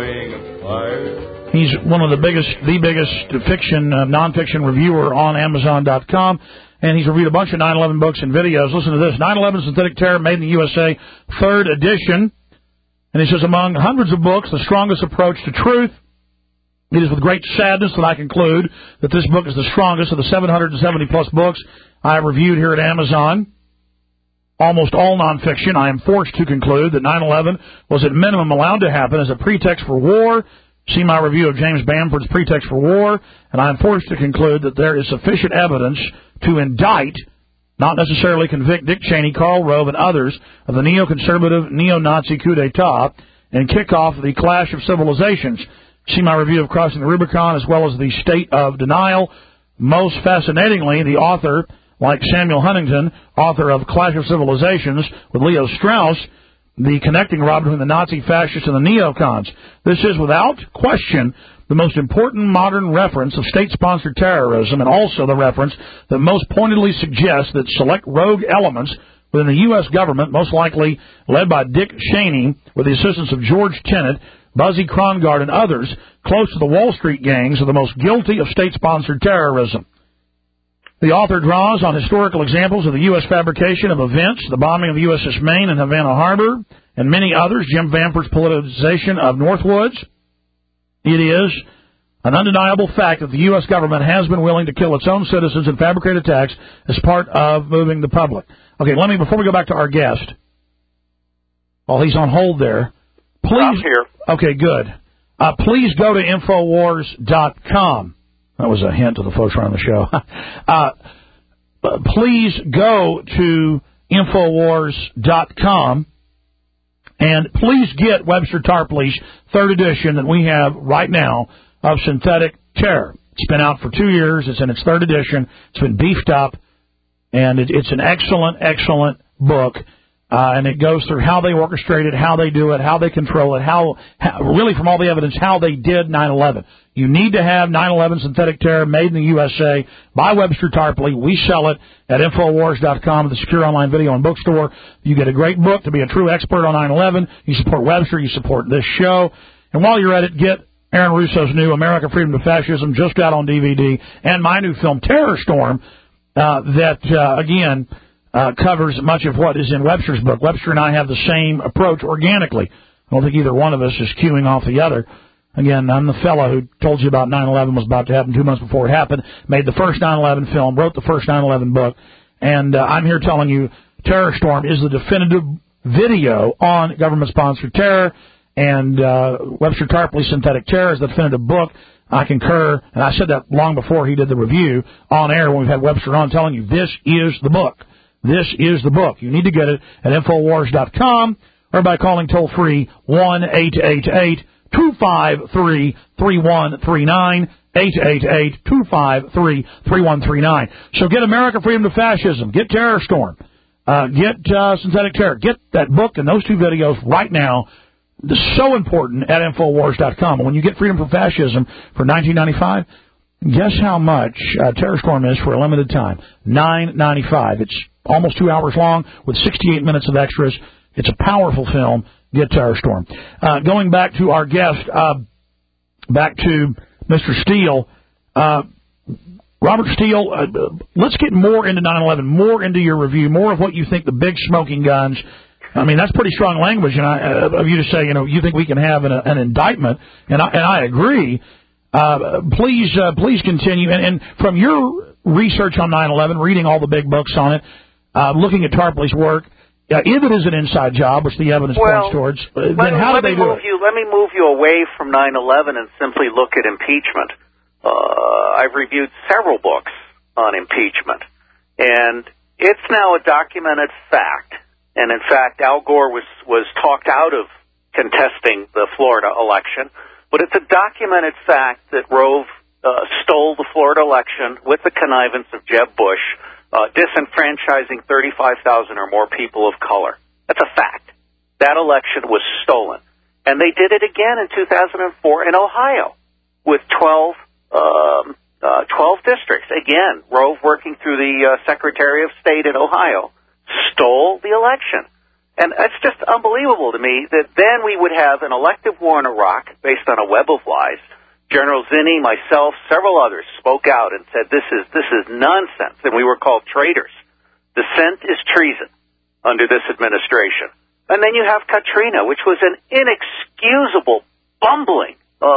He's one of the biggest, the biggest fiction, uh, nonfiction reviewer on Amazon dot com. And he's reviewed a bunch of nine eleven books and videos. Listen to this. nine eleven Synthetic Terror Made in the U S A, third edition. And he says, among hundreds of books, the strongest approach to truth. It is with great sadness that I conclude that this book is the strongest of the seven hundred seventy plus books I have reviewed here at Amazon. Almost all nonfiction. I am forced to conclude that nine eleven was at minimum allowed to happen as a pretext for war. See my review of James Bamford's Pretext for War, and I am forced to conclude that there is sufficient evidence to indict, not necessarily convict, Dick Cheney, Karl Rove, and others of the neoconservative, neo-Nazi coup d'etat and kick off the clash of civilizations. See my review of Crossing the Rubicon as well as the State of Denial. Most fascinatingly, the author, like Samuel Huntington, author of Clash of Civilizations with Leo Strauss, the connecting rod between the Nazi fascists and the neocons. This is, without question, the most important modern reference of state-sponsored terrorism, and also the reference that most pointedly suggests that select rogue elements within the U S government, most likely led by Dick Cheney, with the assistance of George Tenet, Buzzy Krongard, and others, close to the Wall Street gangs, are the most guilty of state-sponsored terrorism. The author draws on historical examples of the U S fabrication of events, the bombing of the U S S Maine and Havana Harbor, and many others, Jim Bamford's politicization of Northwoods. It is an undeniable fact that the U S government has been willing to kill its own citizens and fabricate attacks as part of moving the public. Okay, let me, before we go back to our guest, while he's on hold there, please... I'm here. Okay, good. Uh, please go to Infowars dot com. That was a hint to the folks around the show. uh, please go to Infowars dot com and please get Webster Tarpley's third edition that we have right now of Synthetic Terror. It's been out for two years. It's in its third edition. It's been beefed up, and it, it's an excellent, excellent book. Uh, and it goes through how they orchestrate it, how they do it, how they control it, how, how really from all the evidence, how they did nine eleven. You need to have nine eleven Synthetic Terror made in the U S A by Webster Tarpley. We sell it at Infowars dot com, the secure online video and bookstore. You get a great book to be a true expert on nine eleven. You support Webster. You support this show. And while you're at it, get Aaron Russo's new America, Freedom to Fascism, just out on D V D, and my new film, Terror Storm, uh, that, uh, again... Uh, covers much of what is in Webster's book. Webster and I have the same approach organically. I don't think either one of us is queuing off the other. Again, I'm the fellow who told you about nine eleven was about to happen two months before it happened, made the first nine eleven film, wrote the first nine eleven book, and uh, I'm here telling you Terror Storm is the definitive video on government-sponsored terror, and uh, Webster Tarpley's Synthetic Terror is the definitive book. I concur, and I said that long before he did the review on air when we've had Webster on, telling you this is the book. This is the book. You need to get it at Infowars dot com or by calling toll-free one eight eight eight, two five three, three one three nine, eight eight eight, two five three, three one three nine. So get America, Freedom to Fascism. Get Terror Storm. Uh, get uh, Synthetic Terror. Get that book and those two videos right now. This is so important at Infowars dot com. When you get Freedom from Fascism for nineteen ninety-five dollars, guess how much uh, Terror Storm is for a limited time? nine ninety-five. It's almost two hours long with sixty-eight minutes of extras. It's a powerful film. Get Terror Storm. Uh, going back to our guest, uh, back to Mister Steele. Uh, Robert Steele, uh, let's get more into nine eleven, more into your review, more of what you think the big smoking guns. I mean, that's pretty strong language and I, uh, of you to say, you know, you think we can have an, an indictment, and I, and I agree. Uh, please, uh, please continue. And, and from your research on nine eleven, reading all the big books on it, Uh, looking at Tarpley's work, uh, if it is an inside job, which the evidence well, points towards, uh, let, then how let do they me do move it? You, let me move you away from nine eleven and simply look at impeachment. Uh, I've reviewed several books on impeachment, and it's now a documented fact. And in fact, Al Gore was, was talked out of contesting the Florida election, but it's a documented fact that Rove uh, stole the Florida election with the connivance of Jeb Bush, Uh, disenfranchising thirty-five thousand or more people of color. That's a fact. That election was stolen. And they did it again in two thousand four in Ohio with twelve, um, uh, twelve districts. Again, Rove, working through the uh, Secretary of State in Ohio, stole the election. And it's just unbelievable to me that then we would have an elective war in Iraq based on a web of lies. General Zinni, myself, several others spoke out and said, this is this is nonsense, and we were called traitors. Dissent is treason under this administration. And then you have Katrina, which was an inexcusable bumbling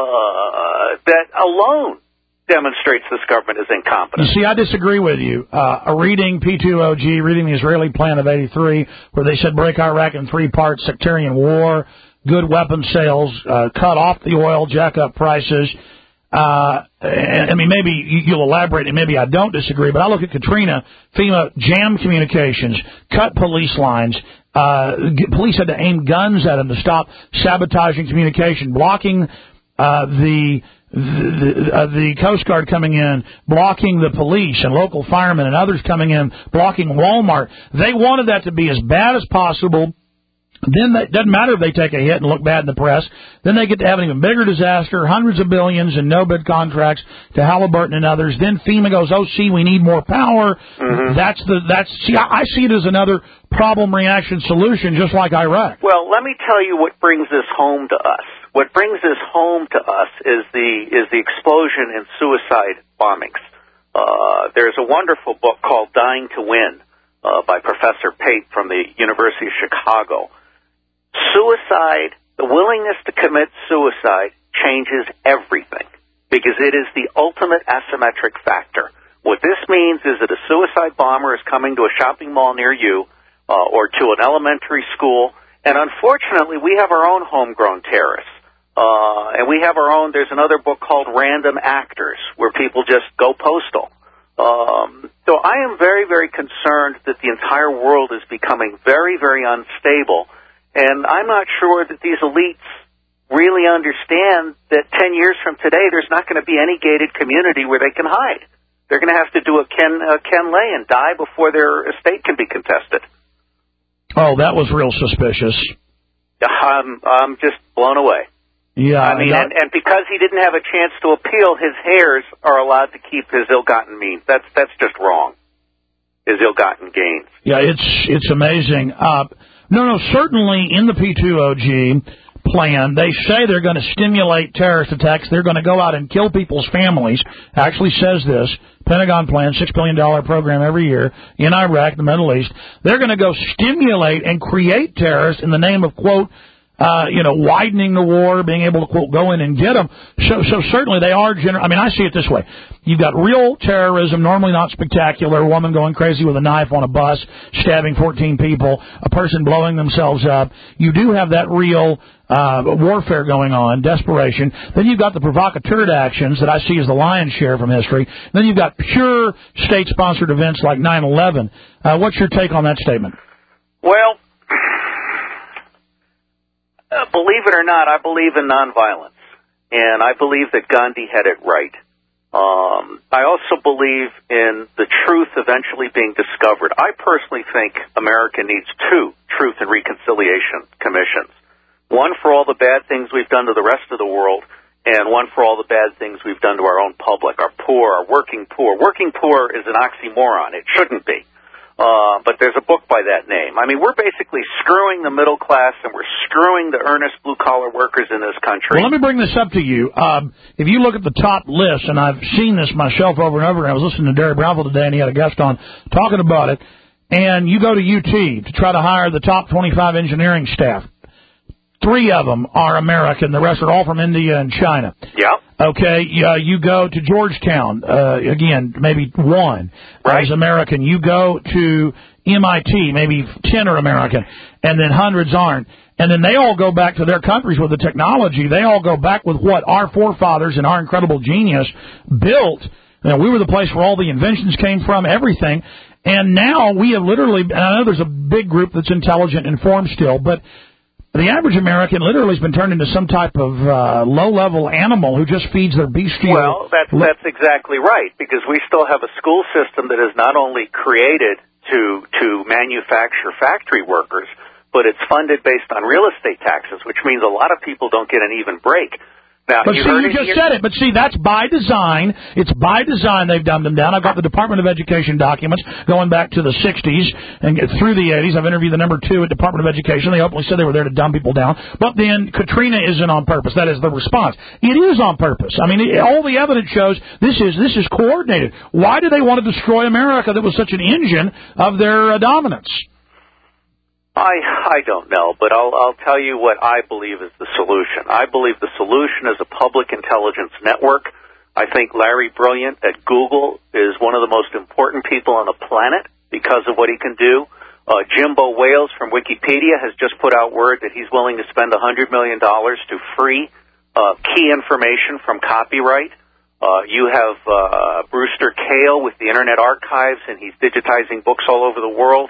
uh, that alone demonstrates this government is incompetent. You see, I disagree with you. Uh, reading P two O G, reading the Israeli plan of eighty-three, where they said break Iraq in three parts, sectarian war, good weapon sales, uh, cut off the oil, jack up prices. Uh, and, I mean, maybe you'll elaborate, and maybe I don't disagree, but I look at Katrina, FEMA jammed communications, cut police lines. Uh, police had to aim guns at them to stop sabotaging communication, blocking uh, the the, uh, the Coast Guard coming in, blocking the police and local firemen and others coming in, blocking Walmart. They wanted that to be as bad as possible. Then it doesn't matter if they take a hit and look bad in the press. Then they get to have an even bigger disaster, hundreds of billions in no-bid contracts to Halliburton and others. Then FEMA goes, oh, see, we need more power. Mm-hmm. That's the that's see, I, I see it as another problem reaction solution, just like Iraq. Well, let me tell you what brings this home to us. What brings this home to us is the is the explosion in suicide bombings. Uh, there's a wonderful book called Dying to Win uh, by Professor Pate from the University of Chicago. Suicide, the willingness to commit suicide changes everything. because it is the ultimate asymmetric factor. What this means is that a suicide bomber is coming to a shopping mall near you uh, or to an elementary school, and unfortunately we have our own homegrown terrorists. Uh, and we have our own, there's another book called Random Actors, where people just go postal. Um, so I am very, very concerned that the entire world is becoming very, very unstable, and I'm not sure that these elites really understand that ten years from today there's not going to be any gated community where they can hide. They're going to have to do a Ken, uh, Ken Lay and die before their estate can be contested. Oh, that was real suspicious. I'm, I'm just blown away. Yeah, I mean, that, and, and because he didn't have a chance to appeal, his heirs are allowed to keep his ill-gotten means. That's that's just wrong. His ill-gotten gains. Yeah, it's it's amazing. Uh, no, no, certainly in the P two O G plan, they say they're going to stimulate terrorist attacks. They're going to go out and kill people's families. Actually says this. Pentagon plan, six billion dollars program every year in Iraq, the Middle East. They're going to go stimulate and create terrorists in the name of, quote, Uh, you know, widening the war, being able to, quote, go in and get them. So, so certainly they are, gener- I mean, I see it this way. You've got real terrorism, normally not spectacular, a woman going crazy with a knife on a bus, stabbing fourteen people, a person blowing themselves up. You do have that real uh, warfare going on, desperation. Then you've got the provocateur actions that I see as the lion's share from history. Then you've got pure state-sponsored events like nine eleven. Uh, what's your take on that statement? Well, Uh, believe it or not, I believe in nonviolence, and I believe that Gandhi had it right. Um, I also believe in the truth eventually being discovered. I personally think America needs two Truth and Reconciliation Commissions, one for all the bad things we've done to the rest of the world, and one for all the bad things we've done to our own public, our poor, our working poor. Working poor is an oxymoron. It shouldn't be. Uh, but there's a book by that name. I mean, we're basically screwing the middle class, and we're screwing the earnest blue-collar workers in this country. Well, let me bring this up to you. Um, if you look at the top list, and I've seen this myself over and over, and I was listening to Derry Brownville today, and he had a guest on talking about it, and you go to U T to try to hire the top twenty-five engineering staff. Three of them are American. The rest are all from India and China. Yeah. Okay, uh, you go to Georgetown, uh, again, maybe one right. is American. You go to M I T, maybe ten are American, and then hundreds aren't. And then they all go back to their countries with the technology. They all go back with what our forefathers and our incredible genius built. You know, we were the place where all the inventions came from, everything. And now we have literally, and I know there's a big group that's intelligent and informed still, but the average American literally has been turned into some type of uh, low-level animal who just feeds their bestial... Well, that's, that's exactly right, because we still have a school system that is not only created to to manufacture factory workers, but it's funded based on real estate taxes, which means a lot of people don't get an even break. Now, but you see, heard you it just here? said it. But see, that's by design. It's by design they've dumbed them down. I've got the Department of Education documents going back to the sixties and through the eighties. I've interviewed the number two at Department of Education. They openly said they were there to dumb people down. But then Katrina isn't on purpose. That is the response. It is on purpose. I mean, it, all the evidence shows this is this is coordinated. Why do they want to destroy America that was such an engine of their uh, dominance? I I don't know, but I'll I'll tell you what I believe is the solution. I believe the solution is a public intelligence network. I think Larry Brilliant at Google is one of the most important people on the planet because of what he can do. Uh, Jimbo Wales from Wikipedia has just put out word that he's willing to spend one hundred million dollars to free uh, key information from copyright. Uh, you have uh, Brewster Kahle with the Internet Archives, and he's digitizing books all over the world.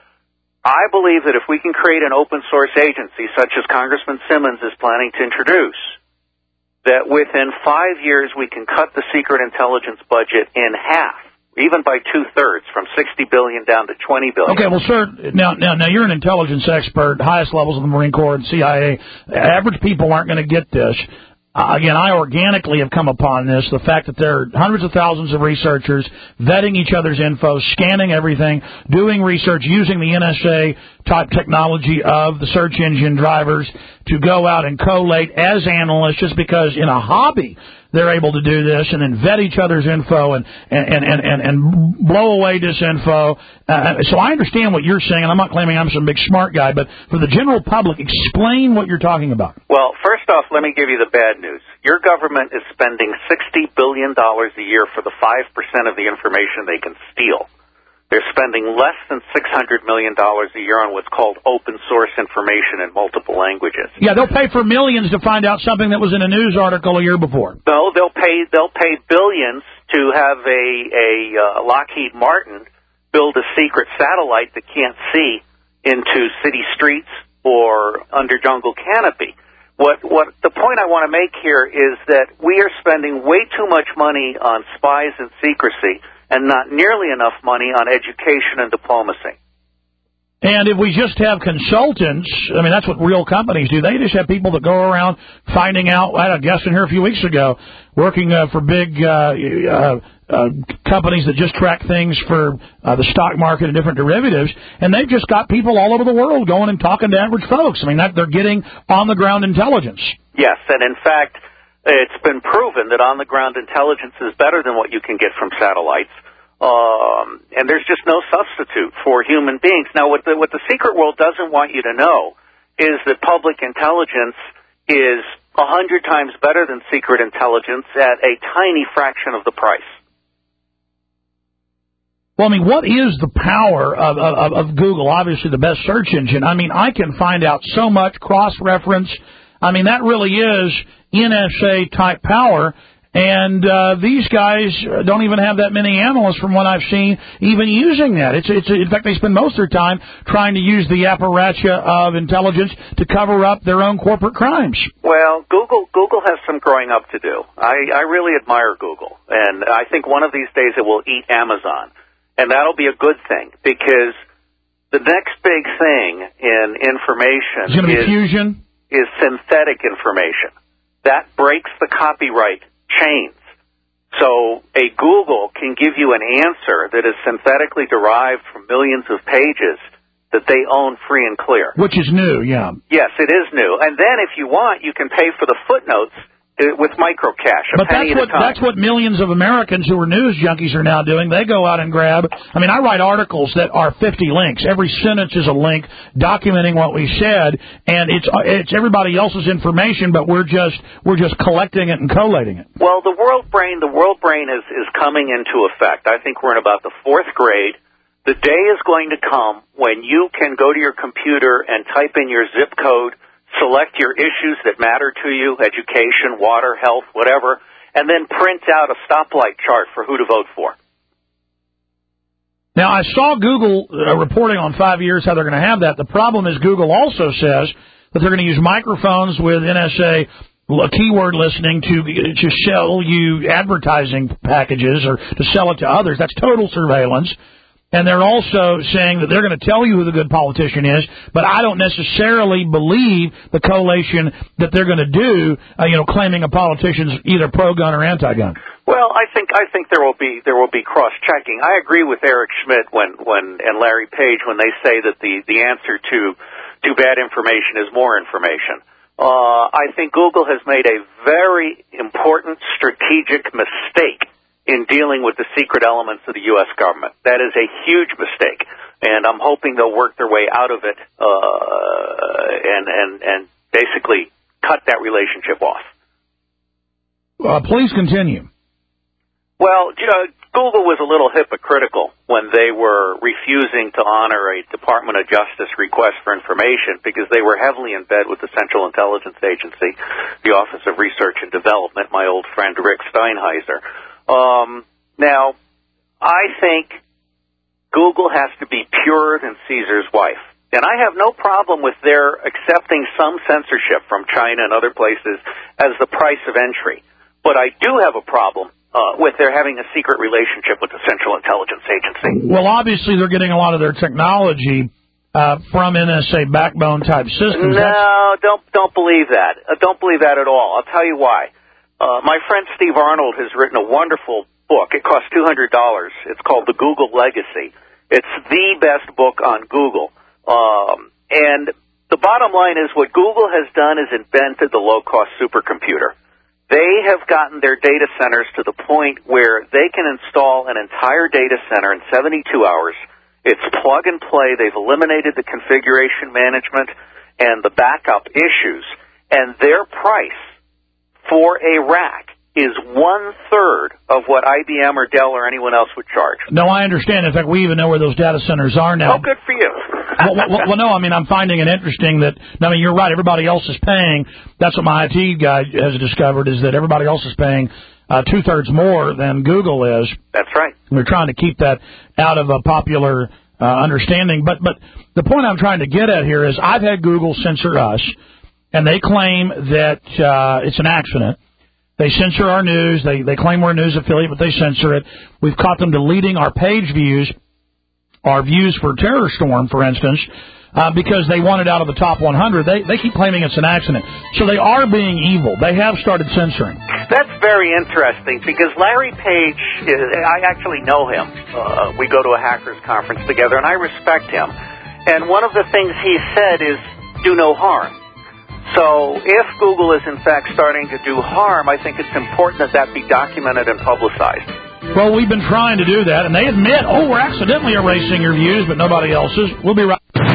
I believe that if we can create an open source agency, such as Congressman Simmons is planning to introduce, that within five years we can cut the secret intelligence budget in half, even by two-thirds, from sixty billion dollars down to twenty billion dollars. Okay, well, sir, now, now, now you're an intelligence expert, highest levels of the Marine Corps and C I A. Average people aren't going to get this. Uh, again, I organically have come upon this, the fact that there are hundreds of thousands of researchers vetting each other's info, scanning everything, doing research, using the N S A-type technology of the search engine drivers to go out and collate as analysts just because in a hobby they're able to do this and then vet each other's info and and and and, and blow away disinfo. Uh, so I understand what you're saying, and I'm not claiming I'm some big smart guy, but for the general public, explain what you're talking about. Well, first off, let me give you the bad news. Your government is spending sixty billion dollars a year for the five percent of the information they can steal. They're spending less than six hundred million dollars a year on what's called open source information in multiple languages. Yeah, they'll pay for millions to find out something that was in a news article a year before. No, they'll pay they'll pay billions to have a a uh, Lockheed Martin build a secret satellite that can't see into city streets or under jungle canopy. What what the point I want to make here is that we are spending way too much money on spies and secrecy, and not nearly enough money on education and diplomacy. And if we just have consultants, I mean, that's what real companies do. They just have people that go around finding out. I had a guest in here a few weeks ago working uh, for big uh, uh, uh, companies that just track things for uh, the stock market and different derivatives, and they've just got people all over the world going and talking to average folks. I mean, that, they're getting on-the-ground intelligence. Yes, and in fact, it's been proven that on-the-ground intelligence is better than what you can get from satellites, um, and there's just no substitute for human beings. Now, what the, what the secret world doesn't want you to know is that public intelligence is a hundred times better than secret intelligence at a tiny fraction of the price. Well, I mean, what is the power of, of, of Google? Obviously, the best search engine. I mean, I can find out so much cross-reference. I mean, that really is N S A-type power, and uh, these guys don't even have that many analysts from what I've seen even using that. It's, it's in fact, they spend most of their time trying to use the apparatus of intelligence to cover up their own corporate crimes. Well, Google Google has some growing up to do. I, I really admire Google, and I think one of these days it will eat Amazon, and that'll be a good thing, because the next big thing in information is, gonna be is fusion? is synthetic information. That breaks the copyright chains. So a Google can give you an answer that is synthetically derived from millions of pages that they own free and clear. Which is new, yeah. Yes, it is new. And then if you want, you can pay for the footnotes with microcash, a but penny that's at what a time. that's what millions of Americans who are news junkies are now doing. They go out and grab. I mean, I write articles that are fifty links. Every sentence is a link documenting what we said, and it's it's everybody else's information, but we're just we're just collecting it and collating it. Well, the world brain, the world brain is is coming into effect. I think we're in about the fourth grade. The day is going to come when you can go to your computer and type in your zip code, select your issues that matter to you, education, water, health, whatever, and then print out a stoplight chart for who to vote for. Now, I saw Google uh, reporting on five years how they're going to have that. The problem is Google also says that they're going to use microphones with N S A keyword listening to to sell you advertising packages or to sell it to others. That's total surveillance. And they're also saying that they're going to tell you who the good politician is, but I don't necessarily believe the collation that they're going to do, uh, you know, claiming a politician's either pro-gun or anti-gun. Well, I think I think there will be there will be cross-checking. I agree with Eric Schmidt when, when and Larry Page when they say that the, the answer to to bad information is more information. Uh, I think Google has made a very important strategic mistake in dealing with the secret elements of the U S government. That is a huge mistake, and I'm hoping they'll work their way out of it uh, and, and, and basically cut that relationship off. Uh, please continue. Well, you know, Google was a little hypocritical when they were refusing to honor a Department of Justice request for information because they were heavily in bed with the Central Intelligence Agency, the Office of Research and Development, my old friend Rick Steinheiser. Um, now, I think Google has to be purer than Caesar's wife. And I have no problem with their accepting some censorship from China and other places as the price of entry. But I do have a problem uh, with their having a secret relationship with the Central Intelligence Agency. Well, obviously they're getting a lot of their technology uh, from N S A backbone-type systems. No, That's... don't don't believe that. Uh, don't believe that at all. I'll tell you why. Uh, my friend Steve Arnold has written a wonderful book. It costs two hundred dollars. It's called The Google Legacy. It's the best book on Google. Um, and the bottom line is what Google has done is invented the low-cost supercomputer. They have gotten their data centers to the point where they can install an entire data center in seventy-two hours. It's plug and play. They've eliminated the configuration management and the backup issues. And their price for a rack is one-third of what I B M or Dell or anyone else would charge. No, I understand. In fact, we even know where those data centers are now. Oh, good for you. well, well, well, no, I mean, I'm finding it interesting that, I mean, you're right, everybody else is paying. That's what my I T guy has discovered, is that everybody else is paying uh, two-thirds more than Google is. That's right. We're trying to keep that out of a popular uh, understanding. But, but the point I'm trying to get at here is I've had Google censor us, and they claim that uh, it's an accident. They censor our news. They they claim we're a news affiliate, but they censor it. We've caught them deleting our page views, our views for Terror Storm, for instance, uh, because they want it out of the top one hundred. They they keep claiming it's an accident. So they are being evil. They have started censoring. That's very interesting because Larry Page, is, I actually know him. Uh, we go to a hackers conference together, and I respect him. And one of the things he said is, do no harm. So if Google is, in fact, starting to do harm, I think it's important that that be documented and publicized. Well, we've been trying to do that, and they admit, oh, we're accidentally erasing your views, but nobody else's. We'll be right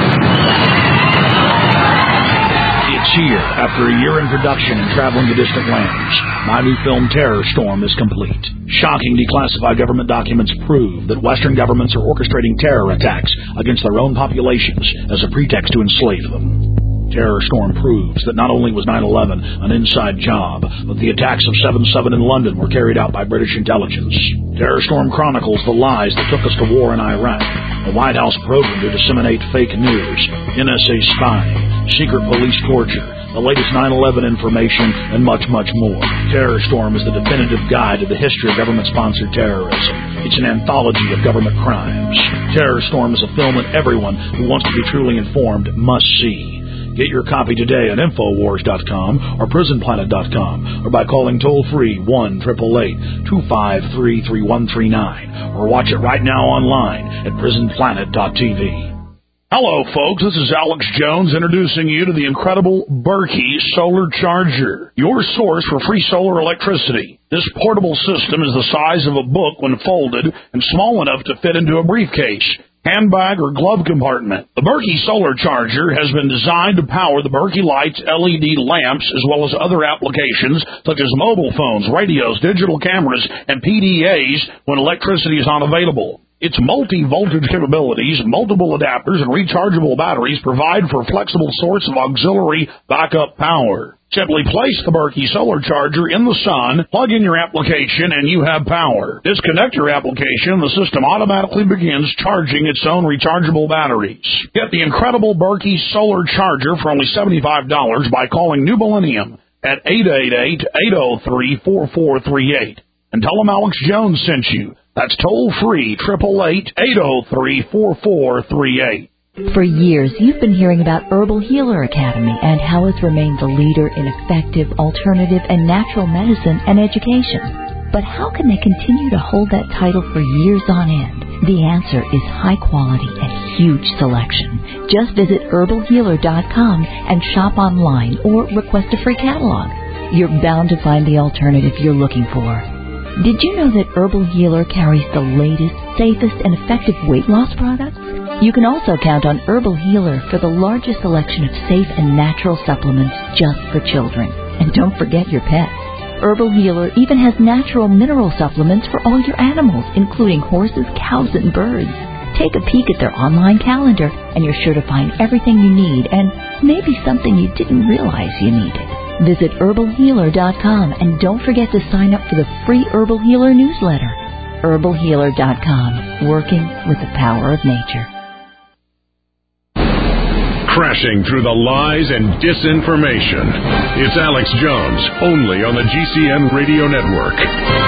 It's here, after a year in production and traveling to distant lands. My new film, Terror Storm, is complete. Shocking declassified government documents prove that Western governments are orchestrating terror attacks against their own populations as a pretext to enslave them. Terror Storm proves that not only was nine eleven an inside job, but the attacks of seven seven in London were carried out by British intelligence. Terror Storm chronicles the lies that took us to war in Iraq, a White House program to disseminate fake news, N S A spying, secret police torture, the latest nine eleven information, and much, much more. Terror Storm is the definitive guide to the history of government-sponsored terrorism. It's an anthology of government crimes. Terror Storm is a film that everyone who wants to be truly informed must see. Get your copy today at Infowars dot com or Prison Planet dot com or by calling toll-free one eight eight eight, two five three, three one three nine or watch it right now online at Prison Planet dot T V. Hello, folks. This is Alex Jones introducing you to the incredible Berkey Solar Charger, your source for free solar electricity. This portable system is the size of a book when folded and small enough to fit into a briefcase, handbag, or glove compartment. The Berkey Solar Charger has been designed to power the Berkey Lights L E D lamps as well as other applications such as mobile phones, radios, digital cameras, and P D As when electricity is unavailable. Its multi-voltage capabilities, multiple adapters, and rechargeable batteries provide for a flexible source of auxiliary backup power. Simply place the Berkey Solar Charger in the sun, plug in your application, and you have power. Disconnect your application, the system automatically begins charging its own rechargeable batteries. Get the incredible Berkey Solar Charger for only seventy-five dollars by calling New Millennium at eight eight eight, eight oh three, four four three eight. And tell them Alex Jones sent you. That's toll-free, eight eight eight, eight oh three, four four three eight. For years, you've been hearing about Herbal Healer Academy and how it's remained the leader in effective, alternative, and natural medicine and education. But how can they continue to hold that title for years on end? The answer is high quality and huge selection. Just visit herbal healer dot com and shop online or request a free catalog. You're bound to find the alternative you're looking for. Did you know that Herbal Healer carries the latest, safest, and effective weight loss products? You can also count on Herbal Healer for the largest selection of safe and natural supplements just for children. And don't forget your pets. Herbal Healer even has natural mineral supplements for all your animals, including horses, cows, and birds. Take a peek at their online calendar, and you're sure to find everything you need and maybe something you didn't realize you needed. Visit herbal healer dot com and don't forget to sign up for the free Herbal Healer newsletter. herbal healer dot com, working with the power of nature. Crashing through the lies and disinformation. It's Alex Jones, only on the G C N Radio Network.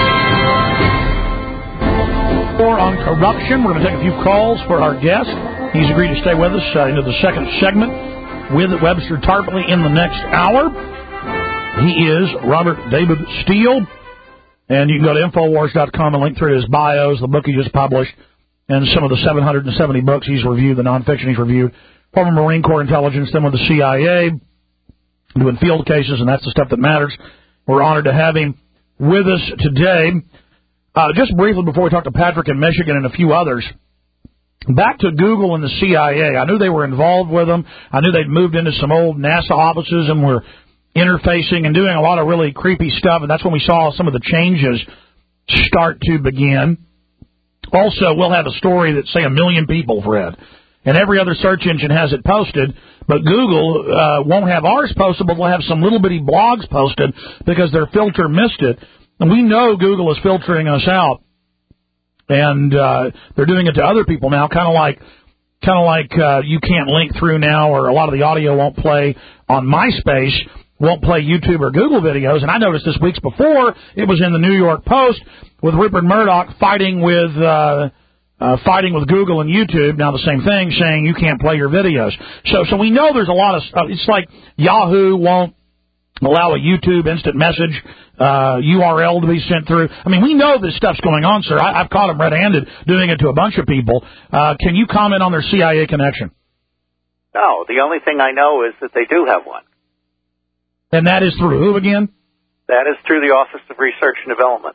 More on corruption. We're going to take a few calls for our guest. He's agreed to stay with us uh, into the second segment with Webster Tarpley in the next hour. He is Robert David Steele, and you can go to Infowars dot com and link through his bios, the book he just published, and some of the seven hundred seventy books he's reviewed, the nonfiction he's reviewed. Former Marine Corps intelligence, then with the C I A, doing field cases, and that's the stuff that matters. We're honored to have him with us today. Uh, just briefly before we talk to Patrick in Michigan and a few others, back to Google and the C I A. I knew they were involved with them. I knew they'd moved into some old NASA offices and were interfacing and doing a lot of really creepy stuff, and that's when we saw some of the changes start to begin. Also, we'll have a story that, say, a million people have read, and every other search engine has it posted, but Google uh, won't have ours posted, but they'll have some little bitty blogs posted because their filter missed it. And we know Google is filtering us out, and uh, they're doing it to other people now, kind of like kind of like uh, you can't link through now, or a lot of the audio won't play on MySpace, won't play YouTube or Google videos. And I noticed this weeks before, it was in the New York Post with Rupert Murdoch fighting with uh, uh, fighting with Google and YouTube. Now the same thing, saying you can't play your videos. So so we know there's a lot of uh, it's like Yahoo won't allow a YouTube instant message uh, U R L to be sent through. I mean, we know this stuff's going on, sir. I, I've caught them red-handed doing it to a bunch of people. Uh, can you comment on their C I A connection? No, the only thing I know is that they do have one. And that is through who again? That is through the Office of Research and Development.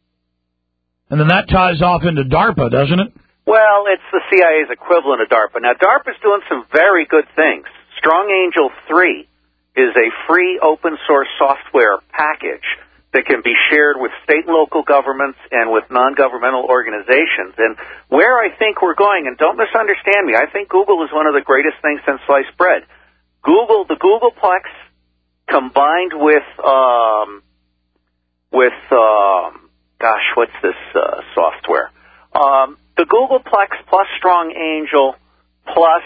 And then that ties off into DARPA, doesn't it? Well, it's the C I A's equivalent of DARPA. Now, DARPA's doing some very good things. Strong Angel three is a free open-source software package that can be shared with state and local governments and with non-governmental organizations. And where I think we're going, and don't misunderstand me, I think Google is one of the greatest things since sliced bread. Google, the Googleplex, combined with, um, with, um, gosh, what's this uh, software? Um, the Googleplex plus Strong Angel plus,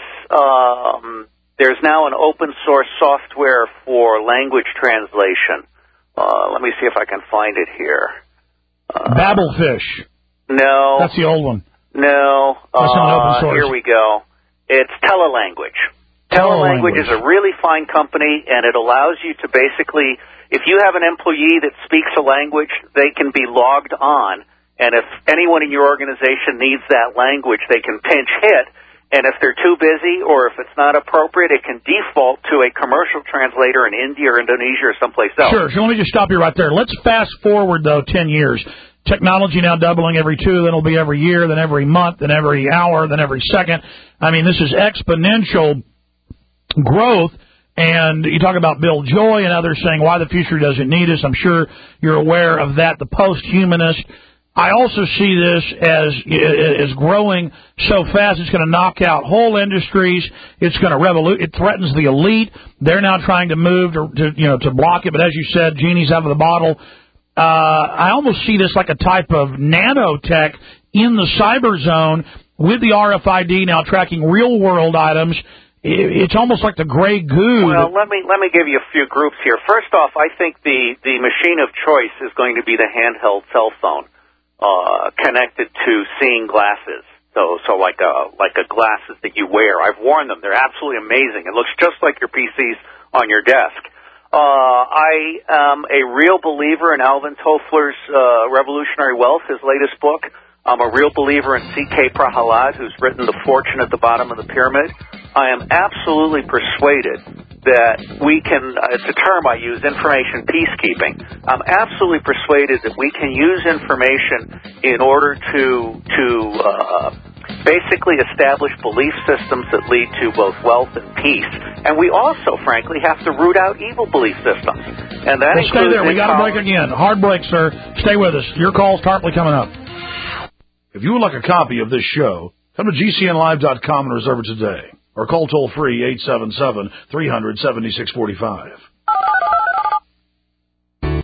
um, there's now an open-source software for language translation. Uh, let me see if I can find it here. Uh, Babelfish. No. That's the old one. No. That's uh, not open source. Here we go. It's Telelanguage. Telelanguage is a really fine company, and it allows you to basically, if you have an employee that speaks a language, they can be logged on, and if anyone in your organization needs that language, they can pinch hit. And if they're too busy or if it's not appropriate, it can default to a commercial translator in India or Indonesia or someplace else. Sure. So let me just stop you right there. Let's fast forward, though, ten years. Technology now doubling every two, then it'll be every year, then every month, then every hour, then every second. I mean, this is exponential growth. And you talk about Bill Joy and others saying why the future doesn't need us. I'm sure you're aware of that, the post-humanist. I also see this as as growing so fast it's going to knock out whole industries. It's going to revolute. It threatens the elite. They're now trying to move to, to you know to block it. But as you said, genie's out of the bottle. Uh, I almost see this like a type of nanotech in the cyber zone with the R F I D now tracking real world items. It's almost like the gray goo. Well, let me let me give you a few groups here. First off, I think the the machine of choice is going to be the handheld cell phone. Uh, connected to seeing glasses. So, so like a, like a glasses that you wear. I've worn them. They're absolutely amazing. It looks just like your P Cs on your desk. Uh, I am a real believer in Alvin Toffler's, uh, Revolutionary Wealth, his latest book. I'm a real believer in C K Prahalad, who's written The Fortune at the Bottom of the Pyramid. I am absolutely persuaded that we can, uh, it's a term I use, information peacekeeping. I'm absolutely persuaded that we can use information in order to, to uh, basically establish belief systems that lead to both wealth and peace. And we also, frankly, have to root out evil belief systems. And that well, stay there. We got to break again. Hard break, sir. Stay with us. Your call's Tarpley coming up. If you would like a copy of this show, come to G C N live dot com and reserve it today. Or call toll-free eight seven seven, three hundred, seventy-six forty-five.